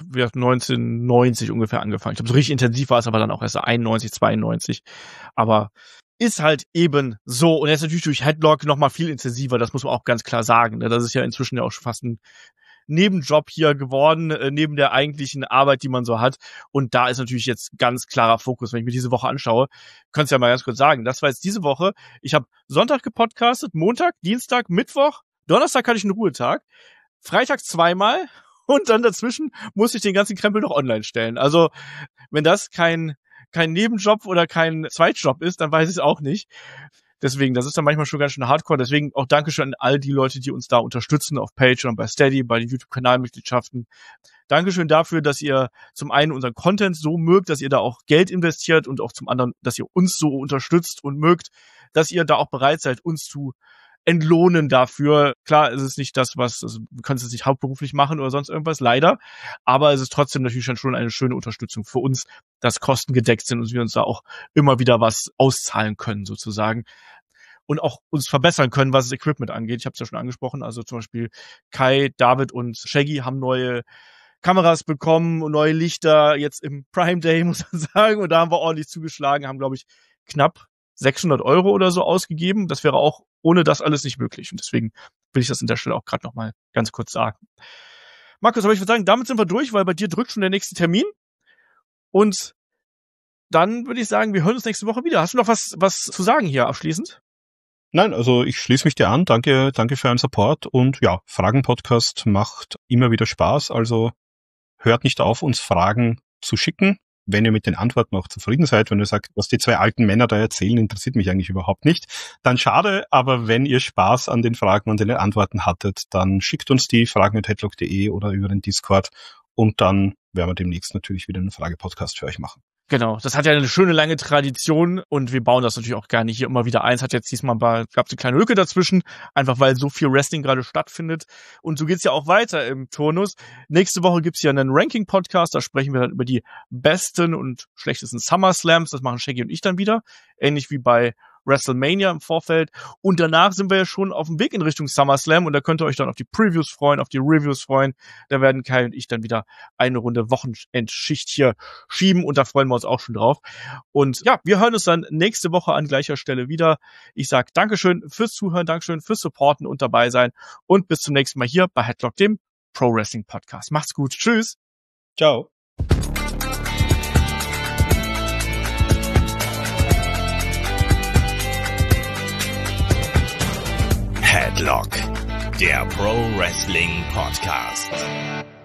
Speaker 2: 1990 ungefähr angefangen. Ich habe so richtig intensiv war es aber dann auch erst 91, 92. Aber ist halt eben so. Und jetzt natürlich durch Headlock nochmal viel intensiver, das muss man auch ganz klar sagen. Das ist ja inzwischen ja auch schon fast ein Nebenjob hier geworden, neben der eigentlichen Arbeit, die man so hat. Und da ist natürlich jetzt ganz klarer Fokus. Wenn ich mir diese Woche anschaue, kannst du ja mal ganz kurz sagen, das war jetzt diese Woche. Ich habe Sonntag gepodcastet, Montag, Dienstag, Mittwoch, Donnerstag hatte ich einen Ruhetag, Freitag 2-mal und dann dazwischen musste ich den ganzen Krempel noch online stellen. Also wenn das kein Nebenjob oder kein Zweitjob ist, dann weiß ich es auch nicht. Deswegen, das ist dann manchmal schon ganz schön hardcore. Deswegen auch Dankeschön an all die Leute, die uns da unterstützen auf Patreon, bei Steady, bei den YouTube-Kanalmitgliedschaften. Dankeschön dafür, dass ihr zum einen unseren Content so mögt, dass ihr da auch Geld investiert, und auch zum anderen, dass ihr uns so unterstützt und mögt, dass ihr da auch bereit seid, uns zu entlohnen dafür. Klar, es ist nicht das, also du kannst es nicht hauptberuflich machen oder sonst irgendwas, leider. Aber es ist trotzdem natürlich schon eine schöne Unterstützung für uns, dass Kosten gedeckt sind und wir uns da auch immer wieder was auszahlen können, sozusagen. Und auch uns verbessern können, was das Equipment angeht. Ich habe es ja schon angesprochen. Also zum Beispiel Kai, David und Shaggy haben neue Kameras bekommen und neue Lichter jetzt im Prime Day, muss man sagen. Und da haben wir ordentlich zugeschlagen, haben, glaube ich, knapp 600 € oder so ausgegeben. Das wäre auch ohne das alles nicht möglich. Und deswegen will ich das an der Stelle auch gerade nochmal ganz kurz sagen. Markus, aber ich würde sagen, damit sind wir durch, weil bei dir drückt schon der nächste Termin. Und dann würde ich sagen, wir hören uns nächste Woche wieder. Hast du noch was zu sagen hier abschließend?
Speaker 3: Nein, also ich schließe mich dir an. Danke für euren Support. Und ja, Fragen-Podcast macht immer wieder Spaß. Also hört nicht auf, uns Fragen zu schicken. Wenn ihr mit den Antworten auch zufrieden seid, wenn ihr sagt, was die 2 alten Männer da erzählen, interessiert mich eigentlich überhaupt nicht, dann schade. Aber wenn ihr Spaß an den Fragen und den Antworten hattet, dann schickt uns die fragen@headlock.de oder über den Discord, und dann werden wir demnächst natürlich wieder einen Frage-Podcast für euch machen.
Speaker 2: Genau, das hat ja eine schöne lange Tradition und wir bauen das natürlich auch gerne hier immer wieder ein. Es hat jetzt diesmal gab es eine kleine Lücke dazwischen, einfach weil so viel Wrestling gerade stattfindet. Und so geht's ja auch weiter im Turnus. Nächste Woche gibt's ja einen Ranking-Podcast, da sprechen wir dann über die besten und schlechtesten SummerSlams. Das machen Shaggy und ich dann wieder, ähnlich wie bei WrestleMania im Vorfeld. Und danach sind wir ja schon auf dem Weg in Richtung SummerSlam und da könnt ihr euch dann auf die Previews freuen, auf die Reviews freuen. Da werden Kai und ich dann wieder eine Runde Wochenendschicht hier schieben und da freuen wir uns auch schon drauf. Und ja, wir hören uns dann nächste Woche an gleicher Stelle wieder. Ich sag Dankeschön fürs Zuhören, Dankeschön fürs Supporten und dabei sein und bis zum nächsten Mal hier bei Headlock, dem Pro Wrestling Podcast. Macht's gut. Tschüss.
Speaker 3: Ciao.
Speaker 1: Headlock, der Pro Wrestling Podcast.